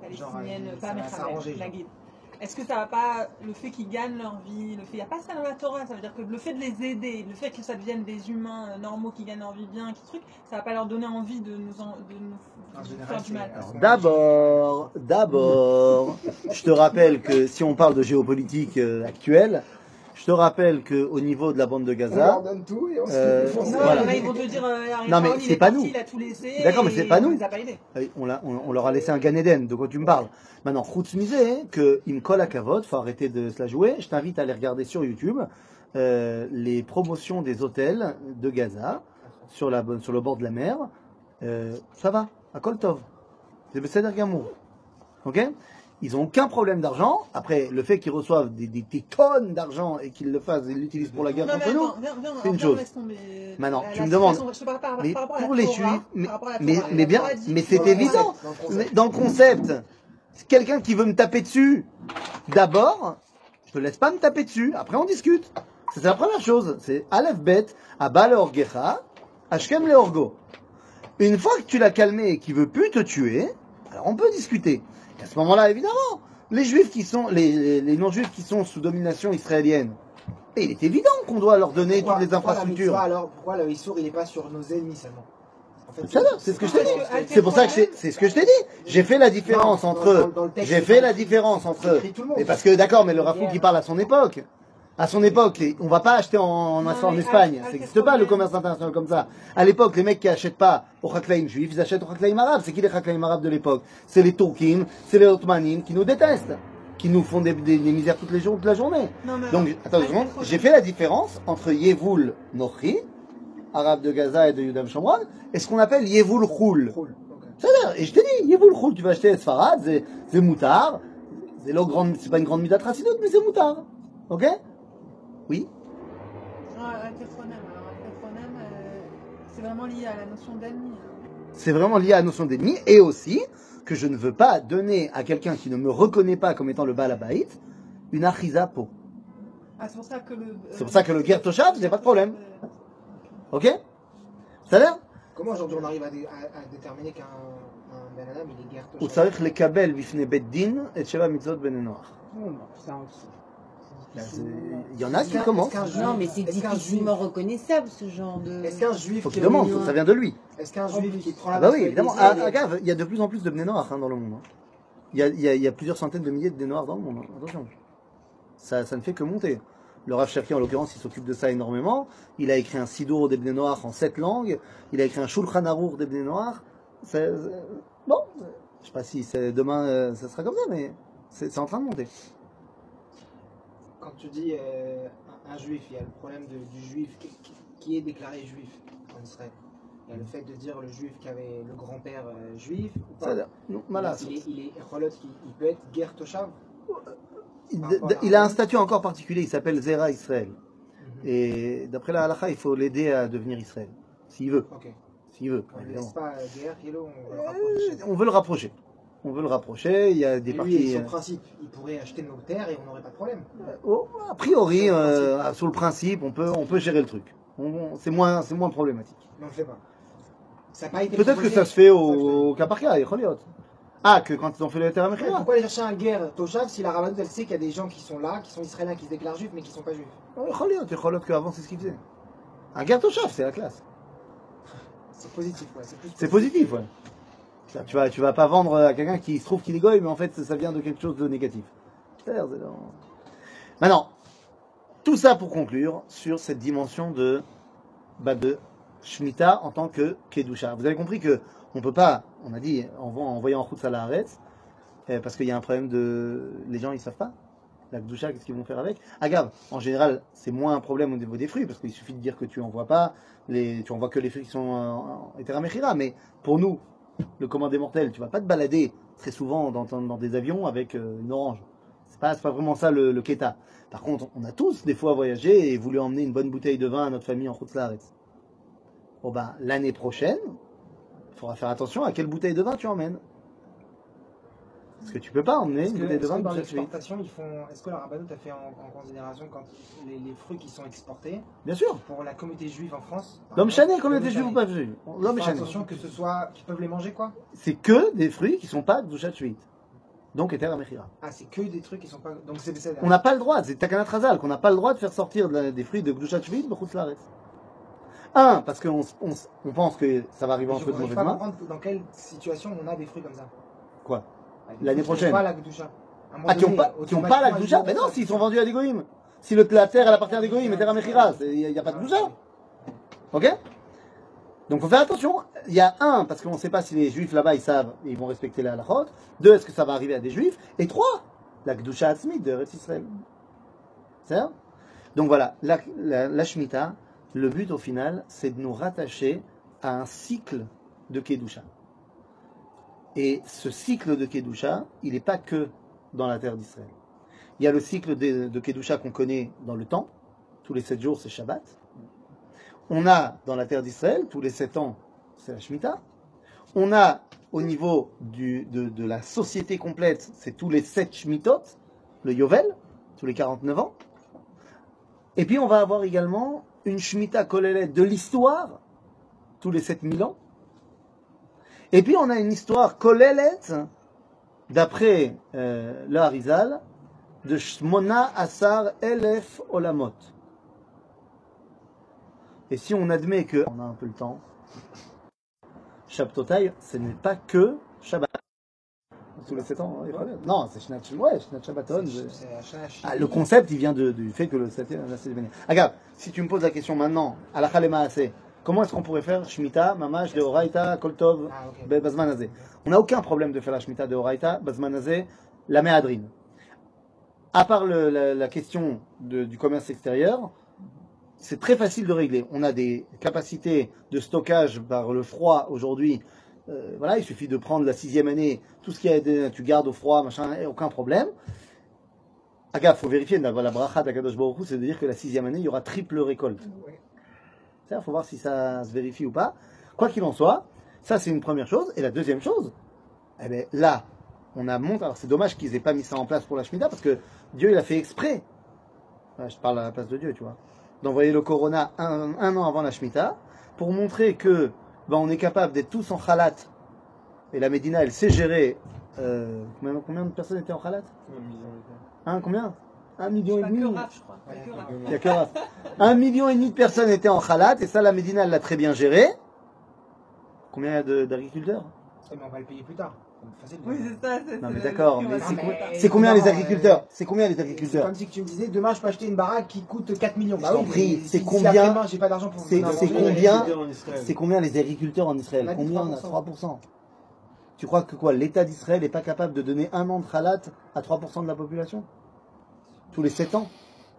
palestinienne, Genre, pas ça va Mechabel, s'arranger, genre. Nagid. Est-ce que ça va pas, le fait qu'ils gagnent leur vie, le fait, il n'y a pas ça dans la Torah, ça veut dire que le fait de les aider, le fait que ça devienne des humains euh, normaux qui gagnent leur vie bien, qui truc, ça va pas leur donner envie de nous, en, de nous En de général, faire du mal. c'est- Alors, d'abord, d'abord, je te rappelle que si on parle de géopolitique euh, actuelle, je te rappelle qu'au niveau de la bande de On leur Gaza, donne tout et on Euh, se Non, Voilà. là, ils vont te dire, euh, Ariel Non, mais Sharon, il c'est est pas parti, nous. il a tout laissé. D'accord, mais c'est et pas on nous. les a pas aidés. euh, on, l'a- on- on leur a laissé un Gan Eden, de quoi tu me parles. Maintenant, Khutz Misé, que il me colle à cavote, faut arrêter de se la jouer. Je t'invite à aller regarder sur YouTube euh, les promotions des hôtels de Gaza sur, la, sur le bord de la mer. Euh, ça va, à Koltov. C'est Besséder Gamour. Ok? Ils n'ont aucun problème d'argent. Après, le fait qu'ils reçoivent des, des- des tonnes d'argent et qu'ils le fassent et l'utilisent pour la guerre Non, mais contre nous, attends, viens, viens, c'est une viens, chose. laisse tomber. Maintenant, La- tu la me demandes- situation- je te parle par, mais par rapport à la pour les Torah, juifs, mais, par rapport à la mais, Torah. mais La bien, Torah dit mais que c'est dans le évident. concept, dans le Mais concept. dans le concept, quelqu'un qui veut me taper dessus, d'abord, je te laisse pas me taper dessus. Après, on discute. C'est la première chose. C'est Aleph Bet, Abba le Orgecha, Ashkem le Orgo. Une fois que tu l'as calmé et qu'il veut plus te tuer, alors on peut discuter. Et à ce moment-là, évidemment, les juifs qui sont, les, les, les non-juifs qui sont sous domination israélienne, et il est évident qu'on doit leur donner Pourquoi- toutes les pourquoi la infrastructures. mitzvah, alors, pourquoi le Issour il est pas sur nos ennemis seulement? En fait, Ça va, c'est ce que je t'ai dit. Parce que C'est pour ça que j'ai- c'est ce que je t'ai dit. J'ai fait la différence Non, entre, dans- dans- dans le texte, j'ai c'est fait pas la écrit. différence entre, C'est écrit tout le monde. mais parce que d'accord, mais le Rafouk qui parle à son époque. À son époque, les- on va pas acheter en, en, Non, en mais Espagne. à- à Ça quel n'existe pas le problème commerce international comme ça. À l'époque, les mecs qui achètent pas au Haklaïm juif, ils achètent au Haklaïm arabe. C'est qui les Haklaïm arabes de l'époque? C'est les Turkim, c'est les Ottomanim qui nous détestent, qui nous font des, des, des misères toutes les jours, toute la journée. Non, mais Donc, alors, attends une à quel seconde. problème J'ai fait la différence entre Yevoul Nochi, arabe de Gaza et de Yudam Shomron, et ce qu'on appelle Yevoul Choul. Cool. Ok. C'est-à-dire, et je t'ai dit, Yevoul Choul, tu vas acheter Sfarad, c'est c'est moutard, c'est l'eau grande, c'est pas une grande mida tracidot, mais c'est moutard. Ok? Oui? Non, à quel phonème alors, à quel phonème, euh, c'est vraiment lié à la notion d'ennemi. hein. C'est vraiment lié à la notion d'ennemi, et aussi que je ne veux pas donner à quelqu'un qui ne me reconnaît pas comme étant le Baal Habayit une achiza po. Ah, c'est pour ça que le. C'est pour ça que le Ger Toshav, j'ai pas de problème. Euh, Ok? Ça a l'air? Comment aujourd'hui on arrive à, dé- à- à déterminer qu'un un Ben Adam il est guerre הוא צריך לקבל בפני בית דין את שבע מצוות בני נוח. Bon, bah, ça aussi. Là, c'est- Il y en a qui commencent. Non, mais c'est Est-ce qu'un difficilement reconnaissable ce genre de. Est-ce qu'un juif Faut qui qu'il est demande, venu- ça vient de lui. Est-ce qu'un juif qui prend la Ah bah oui, vache évidemment. avec des Ah, ailes, regarde, il y a de plus en plus de Bnei Noach hein, dans le monde. hein. Il y, a, il, y a, il y a plusieurs centaines de milliers de Bnei Noach dans le monde. hein. Attention. Ça, ça ne fait que monter. Le Rav Cherki, en l'occurrence, il s'occupe de ça énormément. Il a écrit un Sidour des Bnei Noach en sept langues. Il a écrit un Shulchan Aruch des Bnei Noach. C'est- c'est- Bon, je sais pas si c'est demain euh, ça sera comme ça, mais c'est c'est en train de monter. Quand tu dis euh, un, un juif, il y a le problème de- du juif qui, qui- qui est déclaré juif en Israël. Il y a le fait de dire le juif qui avait le grand-père euh, juif ou pas. Ça, non, voilà. il, est, il est Rolot, il, il peut être guerre Toshav. Il, par rapport à la il a un race. statut encore particulier, il s'appelle Zera Israël. Mhm. Et d'après la halakha, il faut l'aider à devenir Israël. S'il veut. Ok. S'il veut. On ne évidemment. laisse pas euh, guerre, Kilo, on va le Euh, rapprocher. on veut le rapprocher. On veut le rapprocher. Il y a des Et lui, parties. son euh, principe, il pourrait acheter nos terres et on n'aurait pas de problème. oh, a priori, euh, sur le principe, on peut, on peut gérer le truc. On- C'est moins, c'est moins problématique. Mais on le fait pas. Ça n'a pas été Peut-être que proposé. ça se fait C'est ça que je te au, au cas par cas, Echoliot. Ah, que quand ils ont fait le terrain dis. Pourquoi aller chercher un guerre Toshav si la Rabbanout elle sait qu'il y a des gens qui sont là, qui sont israéliens, qui se déclarent juifs mais qui ne sont pas juifs? Echoliot, Echoliot qu'avant c'est ce qu'ils faisaient. Un gâteau chef, c'est la classe. C'est positif, ouais. C'est plus C'est positif, ouais. Ça, tu vas, tu vas pas vendre à quelqu'un qui se trouve qu'il est goy, mais en fait, ça vient de quelque chose de négatif. C'est-à-dire, c'est dans- Maintenant, tout ça pour conclure sur cette dimension de, bah, de Shemitah en tant que Kedusha. Vous avez compris que on peut pas, on a dit, en, en voyant en route ça la arrête, euh, parce qu'il y a un problème de, les gens ils savent pas. La Kedusha, qu'est-ce qu'ils vont faire avec? Agave, en général, c'est moins un problème au niveau des fruits, parce qu'il suffit de dire que tu en vois pas, les, tu en vois que les fruits qui sont en Etera Mechira, mais pour nous, le commun des mortels, tu vas pas te balader très souvent dans, dans, dans des avions avec euh, une orange. C'est pas, c'est pas vraiment ça le, le keta. Par contre, on a tous des fois voyagé et voulu emmener une bonne bouteille de vin à notre famille en Chutzlaretz. Bon ben, l'année prochaine, il faudra faire attention à quelle bouteille de vin tu emmènes. Parce que tu peux pas emmener Est-ce une que, bouteille de est-ce vin que de dans Bouchet Huit. l'exportation, ils font. Est-ce que la Rabbanout a fait en, en considération quand les, les fruits qui sont exportés Bien sûr. pour la communauté juive en France? L'homme chané, qu'on L'homme était juif ou chané. pas juif. Ils L'homme font chané. attention que ce soit. qu'ils peuvent les manger quoi? C'est que des fruits qui sont pas de Bouchet Huit. Donc, Eter HaMechira. Ah, c'est que des trucs qui sont pas. Donc c'est Besséder. On n'a pas le droit, c'est Takanat Razal, qu'on n'a pas le droit de faire sortir de la- des fruits de Gdushat Shvit, Bechutz Laaretz. Un, parce qu'on on, on pense que ça va arriver Mais entre je de n'arrive mauvaises pas à mains. comprendre dans quelle situation on a des fruits comme ça. Quoi? Bah, des L'année fruits qui prochaine. ont pas la Gdusha. À un moment Ah, qui n'ont donné, pas, qui ont pas la automatiquement, Gdusha? ils Mais non, vont- s'ils sont vendus à des goïms. Si le, la terre, elle appartient à des goïms, Eter HaMechira, il n'y a pas de Gdusha. Ok? Donc, faut faire attention. Il y a un, parce qu'on ne sait pas si les juifs là-bas, ils savent, et ils vont respecter la halachot. Deux, est-ce que ça va arriver à des juifs? Et trois, la Gdusha Atzmit de Eretz Israël. C'est ça? Donc voilà, la, la, la Shemitah, le but au final, c'est de nous rattacher à un cycle de Kedusha. Et ce cycle de Kedusha, il n'est pas que dans la terre d'Israël. Il y a le cycle de, de Kedusha qu'on connaît dans le temps. Tous les sept jours, c'est Shabbat. On a dans la terre d'Israël, tous les sept ans, c'est la Shemitah. On a au niveau du, de, de la société complète, c'est tous les sept Shmitot, le Yovel, tous les quarante-neuf ans. Et puis on va avoir également une Shemitah Kolelet de l'histoire, tous les sept mille ans. Et puis on a une histoire Kolelet, d'après euh, le Harizal, de Shmona Asar Elef Olamot. Et si on admet que, on a un peu le temps, Shabtotai, ce n'est pas que Shabbat. Tous les sept ans, hein, il faut dire. Non, c'est Shnat ouais, Shnat Shabbaton. je- C'est Hashana Shini. Ah, le concept, il vient de- du fait que le septième la septième année. Regarde, si tu me poses la question maintenant, à la Khalemaase, comment est-ce qu'on pourrait faire Shemitah, Mamash, de Horaïta, Koltov, Ah, ok. Be- Bazman Hazeh? On n'a aucun problème de faire la Shemitah de Horaïta, Bazman Hazeh, la Méadrine. À part le- la, la question de- du commerce extérieur, c'est très facile de régler. On a des capacités de stockage par le froid aujourd'hui. Euh, voilà, il suffit de prendre la sixième année, tout ce qui a été, tu gardes au froid, machin, et aucun problème. Aga, il faut vérifier, la, la bracha d'Akadosh Baruch Hu, c'est de dire que la sixième année, il y aura triple récolte. Ouais. Il faut voir si ça se vérifie ou pas. Quoi qu'il en soit, ça c'est une première chose. Et la deuxième chose, eh bien, là, on a monté. Alors c'est dommage qu'ils aient pas mis ça en place pour la Shemitah, parce que Dieu il a fait exprès. Là, je parle à la place de Dieu, tu vois, d'envoyer le Corona un, un an avant la Shemitah pour montrer que ben, on est capable d'être tous en khalat. Et la Médina, elle sait gérer. Euh, combien, combien de personnes étaient en khalat? Hein, combien? Un million et Pas demi. que Raph, je crois. Pas que Raph. Il y a que Raph. Un million et demi de personnes étaient en khalat, et ça, la Médina, elle l'a très bien géré. Combien il y a de- d'agriculteurs? Eh, mais on va le payer plus tard. C'est facile. Oui, c'est ça. c'est- Non, mais c'est- d'accord, on mais va c'est le quoi- faire. C'est combien les évidemment, agriculteurs? euh, C'est combien les C'est agriculteurs? comme si tu me disais, demain je peux acheter une baraque qui coûte quatre millions. Bah Je t'en oui, prie, mais c'est si- si combien- après-demain, j'ai pas d'argent pour c'est- non, c'est non, combien- en Israël. C'est combien les agriculteurs en Israël? On a dit Combien on a? trois pour cent. trois pour cent. Tu crois que quoi? L'État d'Israël n'est pas capable de donner un an de khalat à trois pour cent de la population? Tous les sept ans?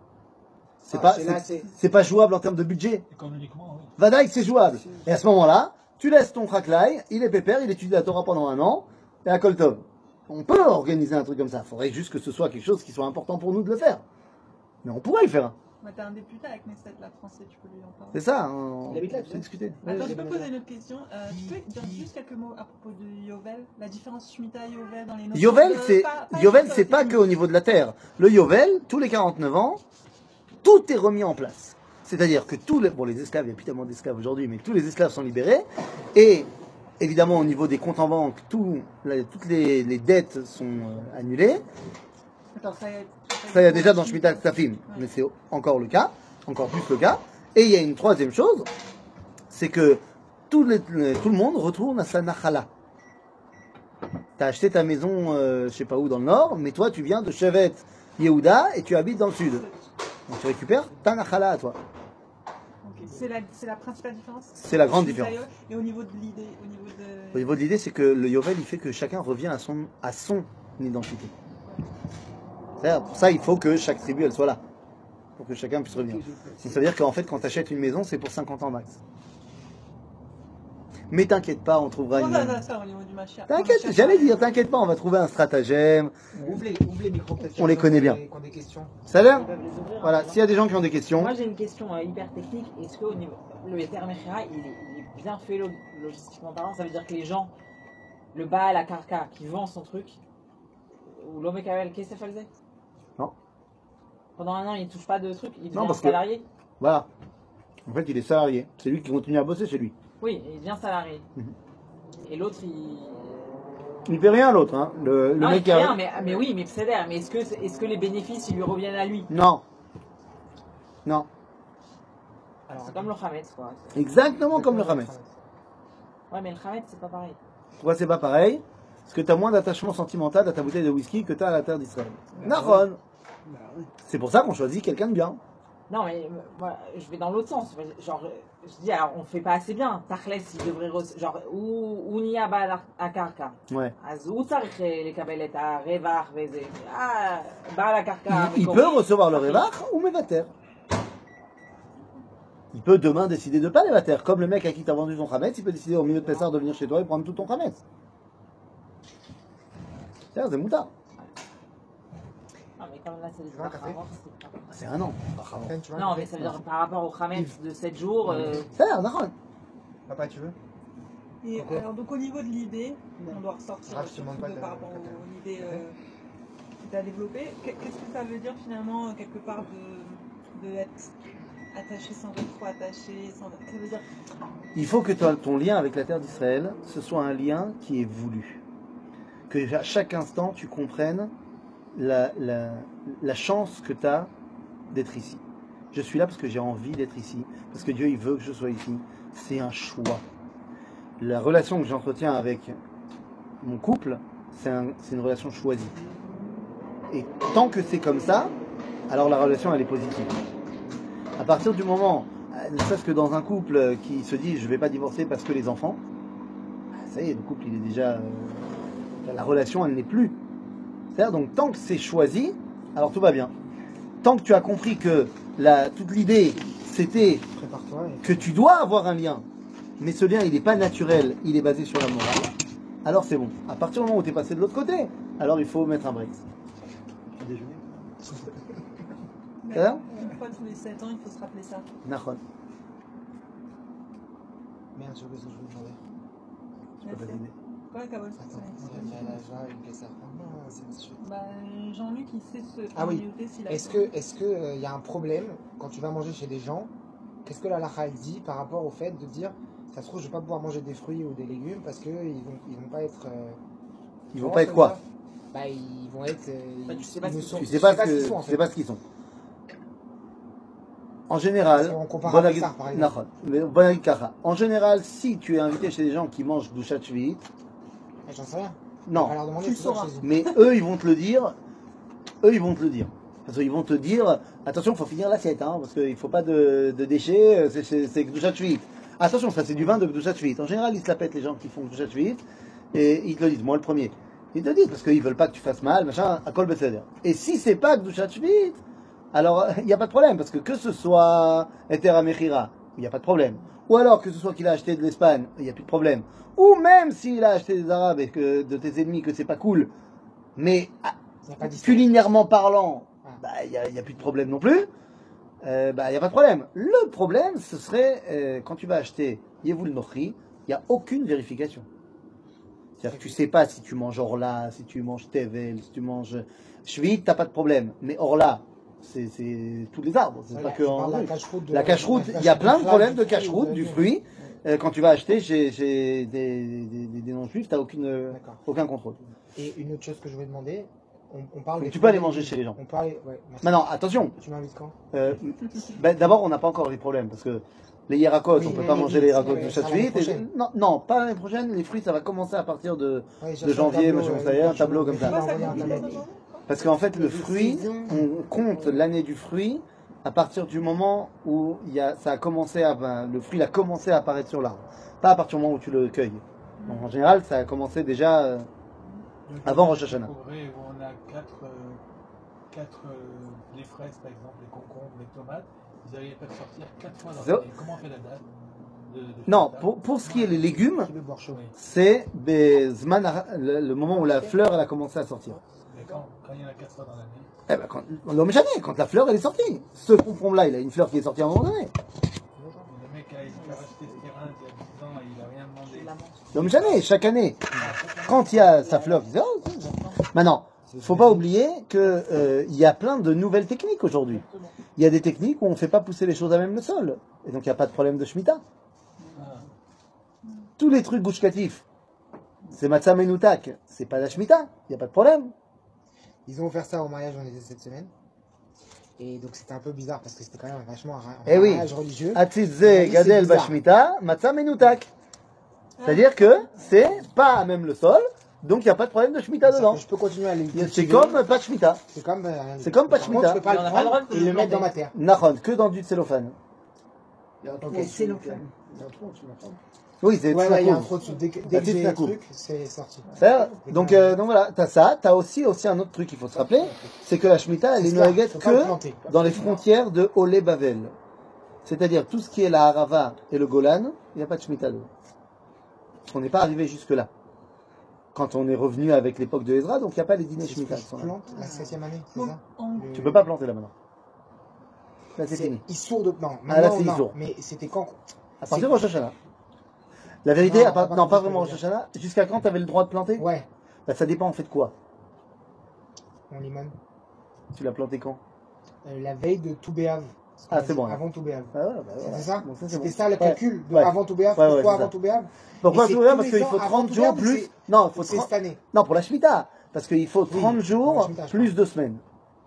C'est Ah, pas, c'est là, c'est- c'est- c'est pas jouable en termes de budget. Économiquement, oui. Vadaï, c'est jouable. Et à ce moment-là, tu laisses ton khaklai, il est pépère, il étudie la Torah pendant un an, et à Koltov. On peut organiser un truc comme ça. Il faudrait juste que ce soit quelque chose qui soit important pour nous de le faire. Mais on pourrait le faire. Bah, t'as un député avec Knesset, la français, tu peux lui en parler. C'est ça, on Il habite là, on tu peut sais. discuter. Attends, Ouais, je peux poser une autre question. Euh, tu peux dire juste quelques mots à propos de Yovel? La différence Shemitah Yovel dans les notions Yovel, de- c'est pas- pas Yovel, juste, c'est euh, pas technique. qu'au niveau de la terre. Le Yovel, tous les quarante-neuf ans, tout est remis en place. C'est-à-dire que tous les, bon, les esclaves, il n'y a plus tellement d'esclaves aujourd'hui, mais tous les esclaves sont libérés. Et évidemment, au niveau des comptes en banque, tout, la- toutes les, les dettes sont euh, annulées. Attends, ça, y est- Ça, il y a déjà dans Shemitah Ksafim, mais c'est encore le cas, encore plus le cas. Et il y a une troisième chose, c'est que tout le, tout le monde retourne à sa nachala. T'as acheté ta maison, euh, je sais pas où, dans le nord, mais toi, tu viens de Shevet Yehuda et tu habites dans le sud. Donc tu récupères ta nachala à toi. Ok. C'est la, c'est la principale différence. C'est la grande Shemitah différence. Yovel. Et au niveau de l'idée, au niveau de. Au niveau de l'idée, c'est que le Yovel, il fait que chacun revient à son, à son identité. C'est-à-dire, pour ça, il faut que chaque tribu, elle soit là. Pour que chacun puisse revenir. Donc, ça veut dire qu'en fait, quand tu achètes une maison, c'est pour cinquante ans max. Mais t'inquiète pas, on trouvera Comment une... ça, ça, ça, au niveau du Mashiach? T'inquiète, Mashiach, j'allais ça- dire, t'inquiète pas, on va trouver un stratagème. Ouvre les, ouvre les micros, peut-être. On les connaît bien. Qui ont des questions. Ça a l'air Ils peuvent les ouvrir, Voilà, hein, s'il y a des gens qui ont des questions, Moi j'ai une question euh, hyper technique. Est-ce que au niveau le Eter Mechira, il, est- il est bien fait lo- logistiquement parlant? Ça veut dire que les gens, le Baal, la Karka, qui vend son truc, ou l'Omekabel, qu'est-ce que ça faisait? Non. Pendant un an, il touche pas de truc, il devient Non, parce que- salarié. voilà. En fait, il est salarié. C'est lui qui continue à bosser chez lui. Oui, il devient salarié. Mhm. Et l'autre, il. Il fait rien l'autre, hein. Le, le Non, mec il qui fait a... rien, mais, mais oui, mais c'est d'air. Mais est-ce que, est-ce que les bénéfices, ils lui reviennent à lui? Non. Non. Alors, C'est comme le Hametz, quoi. Exactement comme le Hametz. Ouais, mais le Hametz, c'est pas pareil. Pourquoi c'est pas pareil? Parce que tu as moins d'attachement sentimental à ta bouteille de whisky que tu as à la terre d'Israël. Nahon. C'est pour ça qu'on choisit quelqu'un de bien. Non, mais euh, moi, je vais dans l'autre sens. Genre, euh, je dis, alors, on fait pas assez bien. Tachles, il devrait. Re- genre, où où n'y a pas à Karka. Ouais. אז הוא צריך אה, לקבל את הרווח וזה. אה, בעל הקרקע Il, il המקורי, peut recevoir le אחי. révach ou mévater. Il peut demain décider de pas les mévater. Comme le mec à qui t'as vendu ton Hametz, il peut décider au milieu de Pessar de venir chez toi et prendre tout ton Hametz. C'est c'est moutard. Ah, mais comme là, c'est des Tu veux un café Bachar, c'est pas- C'est un an. Ken, tu veux un Non, café mais ça veut dire par rapport au Hametz de sept jours. euh, C'est un Nahon. Papa, tu veux? Et Ok. alors, donc au niveau de l'idée, on doit ressortir Ah, je te surtout demande pas de- de- par rapport au- à l'idée euh, que tu as développée. Qu'est- Qu'est-ce que ça veut dire finalement, euh, quelque part, de, de être attaché sans être trop attaché sans... Ça veut dire, Il faut que ton, ton lien avec la terre d'Israël, ce soit un lien qui est voulu. Que à chaque instant, tu comprennes la, la, la chance que tu as d'être ici. Je suis là parce que j'ai envie d'être ici, parce que Dieu il veut que je sois ici. C'est un choix. La relation que j'entretiens avec mon couple, c'est un, c'est une relation choisie. Et tant que c'est comme ça, alors la relation elle est positive. À partir du moment, euh, ne serait-ce que dans un couple qui se dit je vais pas divorcer parce que les enfants, ça y est, le couple il est déjà, euh, la relation elle n'est plus. C'est-à-dire donc tant que c'est choisi, alors tout va bien. Tant que tu as compris que la, toute l'idée c'était prépare-toi. Et... que tu dois avoir un lien, mais ce lien il n'est pas naturel, il est basé sur la morale, alors c'est bon. À partir du moment où tu es passé de l'autre côté, alors il faut mettre un break. Petit déjeuner. mais Ça une fois tous les sept ans, il faut se rappeler ça. Nahon. Merde, j'ai oublié ce que je voulais demander. Tu peux pas Merci. t'aider. Quoi, Kabul Attends, il y a la joie, une caisse à- Ah non, c'est monsieur. Bah, Jean-Luc, il sait se Ah oui. communauté s'il a Est-ce que, est-ce que euh, y a un problème quand tu vas manger chez des gens? Qu'est-ce que la lacha elle dit par rapport au fait de dire, ça se trouve, je vais pas pouvoir manger des fruits ou des légumes parce que ils vont, ils vont pas être. euh, Ils tu vont vois pas ce être que quoi? je veux dire Bah, ils vont être. euh, Bah, ils- tu sais pas ils ce ne qu'ils sont- Tu je sais pas ce qu'ils que, sont, en tu sais fait. pas ce qu'ils sont. En général, Parce qu'on compare bon à agi- Pessar, par exemple. Nahon. Mais bon agi kacha. En général, si tu es invité chez des gens qui mangent douchat shvi'it, Eh, J'en sais rien. non, On va leur demander, tu c'est ça que sauras. je te dis. mais eux ils vont te le dire, eux ils vont te le dire. Parce qu'ils vont te dire, attention, il faut finir l'assiette, hein, parce qu'il ne faut pas de, de déchets, c'est- c'est c'est Gdushat Shvi'it. Attention, ça c'est du vin de Gdushat Shvi'it. En général, ils se la pètent les gens qui font Gdushat Shvi'it, et ils te le disent, moi le premier. Ils te le disent, parce qu'ils veulent pas que tu fasses mal, machin, à kol beseder. Et si c'est pas Gdushat Shvi'it, alors il n'y a pas de problème, parce que que ce soit Eter Amechira, il n'y a pas de problème. Ou alors que ce soit qu'il a acheté de l'Espagne, il n'y a plus de problème. Ou même s'il a acheté des Arabes et que de tes ennemis, que c'est pas cool, mais ah, Il n'y a pas d'histoire. culinairement parlant, Ah. bah, il n'y a, il y a plus de problème non plus. Euh, bah, il n'y a pas de problème. Le problème, ce serait euh, quand tu vas acheter Yevul Nochri, il n'y a aucune vérification. C'est-à-dire que tu sais pas si tu manges Orla, si tu manges Tevel, si tu manges Shvit, t'as pas de problème. Mais Orla, c'est c'est tous les arbres, c'est Voilà, pas que je en parle de la russe. cache-route de- La cache-route, la il y a plein de cache-route problèmes de du fruit, cache-route, ou du de- fruit. Euh, quand tu vas acheter chez, chez des, des, des, des non-juifs, t'as aucune, euh, D'accord. aucun contrôle. Et une autre chose que je voulais demander, on, on parle Donc des tu peux aller fruits et manger légumes. chez les gens. On parle, ouais, merci. Maintenant, attention, Tu m'invites quand? euh, ben, d'abord, on n'a pas encore les problèmes, parce que les hiéracotes, Oui, on peut mais pas les manger fruits, les hiéracotes c'est- de ça chaque l'année suite. et- prochaine. Non, non, pas l'année prochaine, les fruits, ça va commencer à partir de, Ouais, de j'ai reçu un janvier, tableau, machin, euh, ça y est, un je- tableau comme ça. je vais Pourquoi ça envoyer un continue tableau. maintenant Parce qu'en fait, le Les fruit, saisons. on compte l'année du fruit à partir du moment où il y a, ça a commencé à, ben, le fruit a commencé à apparaître sur l'arbre. Pas à partir du moment où tu le cueilles. Donc en général, ça a commencé déjà euh, Donc, avant on Rosh a Hashanah. découvert où on a quatre, euh, quatre euh, les fraises par exemple, les concombres, les tomates, ils n'arrivaient pas à sortir quatre fois dans C'est- l'année. Comment on fait la date de, de Non, Shemitah? pour, pour ce qui est les légumes, Qui veut boire chaud? Oui. c'est Bezman, le, le moment où la fleur elle a commencé à sortir. Mais quand, quand il y en a quatre fois dans l'année, Eh ben, quand, l'homme jamais, quand la fleur elle est sortie. Ce concombre-là, il a une fleur qui est sortie à un moment donné. le mec a, il a racheté ce terrain il y a dix ans et il n'a rien demandé. L'homme jamais, chaque année. Quand il y a sa fleur, qui dit, oh, c'est bon. Maintenant, faut pas oublier que euh, il y a plein de nouvelles techniques aujourd'hui. Il y a des techniques où on fait pas pousser les choses à même le sol. Et donc il n'y a pas de problème de Shemitah. Tous les trucs gouchkatifs, c'est Matzah Menutak, c'est pas la Shemitah, il n'y a pas de problème. Ils ont offert ça au mariage, on était cette semaine. Et donc c'était un peu bizarre parce que c'était quand même vachement un, un Eh oui. mariage religieux. Atzitze c'est Gadel bizarre. Bashmita, Matzah Menutak. C'est-à-dire que c'est pas à même le sol, donc il n'y a pas de problème de Shemitah Ça, dedans. je peux continuer à les C'est cultiver. comme pas de Shemitah. C'est comme, euh, rien du C'est tout. comme pas de Par contre, je peux Shemitah. pas Mais le on n'a pas le droit prendre de et le le mettre dans planter. ma terre. Nahon, que dans du cellophane. Il y a un trou Ok, en dessous. c'est l'offre. Il y a un trou en dessous, maintenant. Oui, c'est Ouais, ouais, il y a un Tznakouf. trou dessus. Dès que, La dès que petite j'ai un Tznakouf. truc, c'est sorti. C'est-à-dire, Donc, euh, donc voilà, t'as ça, t'as aussi, aussi un autre truc qu'il faut se rappeler, c'est que la Shemitah, elle C'est est cela, noaguette faut pas le que planter. dans les frontières de Olé Bavel. C'est-à-dire tout ce qui est la Harava et le Golan, il n'y a pas de Shemitah dedans. On n'est pas arrivé jusque-là. Quand on est revenu avec l'époque de Ezra, donc il n'y a pas les dîners C'est ce Shemitah que qui sont je là. plante la septième année, c'est Donc, ça en- Le- Tu peux pas planter là maintenant. Là c'est C'est fini. Issour de. Non, Ah, là, maintenant, c'est non. Issour. Mais c'était quand À partir de Rosh Hashanah. La vérité, Non, à part- pas non, pas compris, vraiment je Rosh veux Hashanah. Jusqu'à quand tu avais le droit de planter Ouais, Bah, ça dépend en fait de quoi. on limone. Tu l'as planté quand Euh, la veille de Toubéav. Ah, c'est bon, là. Avant Toubéav. Ah, ouais, bah, voilà. C'est ça Donc, ça, c'est C'était bon. ça le Ouais. calcul de Ouais. avant Toubéav. Ouais, ouais, Pourquoi c'est avant ça. Toubéav Pourquoi Et c'est Toubéav tous Parce les qu'il ans faut avant trente jours Toubéav ou plus. c'est- Non, il faut ou c'est trente cette année. Non, pour la Shemitah. Parce qu'il faut Oui, trente pour la jours Shemitah, je plus parle. deux semaines.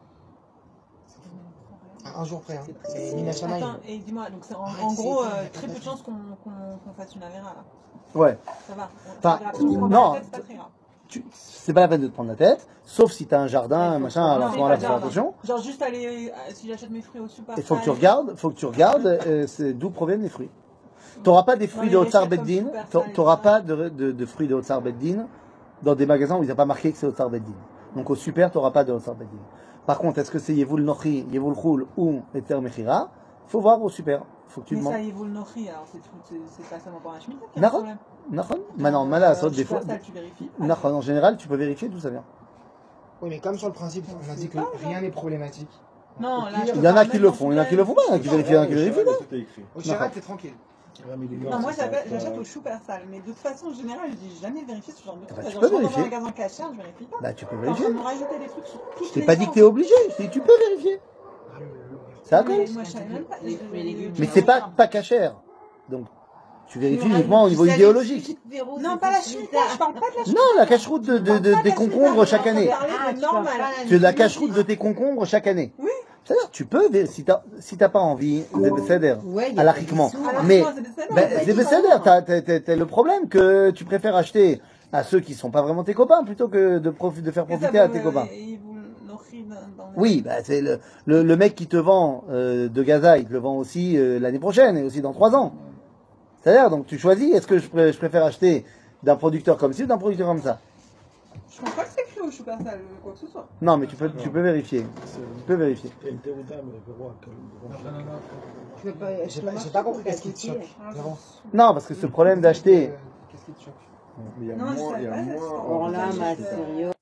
À un jour près. Hein. C'est Mina Shamaï. Attends, et dis-moi, donc c'est en, Arrête, en c'est gros, éteint, euh, mais très peu de attends. chances qu'on qu'on- qu'on fasse une avéra là. Ouais. Ça va. Enfin, Enfin, si on se prend non. pas la tête, c'est pas très grave. Tu- C'est pas la peine de te prendre la tête, sauf si tu as un jardin, Ouais, un faut machin, prendre- alors à Non, ce moment-là, pas faut faire jardin. attention. Genre juste aller, euh, si j'achète mes fruits au super. Il faut que tu regardes, faut que tu regardes euh, c'est d'où proviennent les fruits. Tu n'auras pas des fruits les de Otsar recettes comme Beddin, Supersal et tu n'auras tout pas de, de, de fruits de Otsar Beddin dans des magasins où il n'y a pas marqué que c'est Otsar Beddin. Donc au super, tu n'auras pas de Otsar Beddin. Par contre, est-ce que c'est Yevul Nochi, Yevul Choul ou Eter Mechira? Il faut voir au super. Faut que tu Mais demandes. ça, il vaut le nourrir, alors c'est c'est- c'est pas seulement pour la chemise qu'il y a un Nahon. problème. Nahon. Maintenant, malade, ça, Euh, des fois. Supersal, tu vérifies. pas. Nahon, en général, tu peux vérifier d'où ça vient. Oui, mais comme sur le principe, on a dit que rien n'est problématique. Non, là, je Il peux y en pas a qui mettre le dans font, il y en a qui le font pas, il y en a qui Non, vérifient, il y en a qui vérifient pas. Tout est écrit. Au Shabbat, c'est tranquille. Ouais, mais les gars, Non, moi c'est ça, j'appelle- ça- j'achète au Supersal, mais de toute façon, en général, je dis jamais vérifier ce genre de trucs. bah, tu Genre, peux je rentre dans un vérifier. magasin cachère, je vérifie pas. Bah, tu peux T'es en vérifier. train de me rajouter des trucs sur toutes Je t'ai les pas dit que t'es obligé, je t'ai dit tu peux vérifier. C'est à Mais cause. moi, je savais même pas. Les je- fruits et légumes. Mais c'est pas, pas cachère. Donc, tu vérifies Mais uniquement au niveau vous savez, idéologique. Véro, Non, c'est pas la tout chimie, ça. je parle pas de la chimie. Non, la cache-route de, de, de- des concombres chaque année. Ah, Ah, de tu normal. parles pas Tu es de la cache-route de tes concombres chaque année. Oui. C'est-à-dire, tu peux, vé- si t'as, si t'as pas envie, c'est besséder. Ouais, il y a Alachiquement. pas de Alors, Mais, moi, c'est des salades. ben, pas c'est dit besséder. ça. T'as, t'as, t'as- t'as le problème que tu préfères acheter à ceux qui sont pas vraiment tes copains plutôt que de, profi- de faire Et ça, profiter à bah, tes copains. et ils vous nourrissent dans- dans les- Oui, bah, c'est le, le, le mec qui te vend euh, de Gaza, il te le vend aussi euh, l'année prochaine et aussi dans trois ans. C'est-à-dire, donc tu choisis, est-ce que je, pré- je préfère acheter d'un producteur comme ci ou d'un producteur comme ça? Je pense pas que c'est écrit au Supersal, quoi que ce soit. Non, mais tu peux, tu peux vérifier. Tu peux vérifier. Et le Théouda, mais le Véro, quel- Non, non, non. Je veux pas- je J'ai peux pas, marcher j'ai pas pour compris qu'est-ce qui te classifier. choque. Véro. Non, parce que ce problème d'acheter Euh, Qu'est-ce qui te choque Mais il y a Non, je moins, sais il y a pas, moins. c'est- Or là, ma sérieux.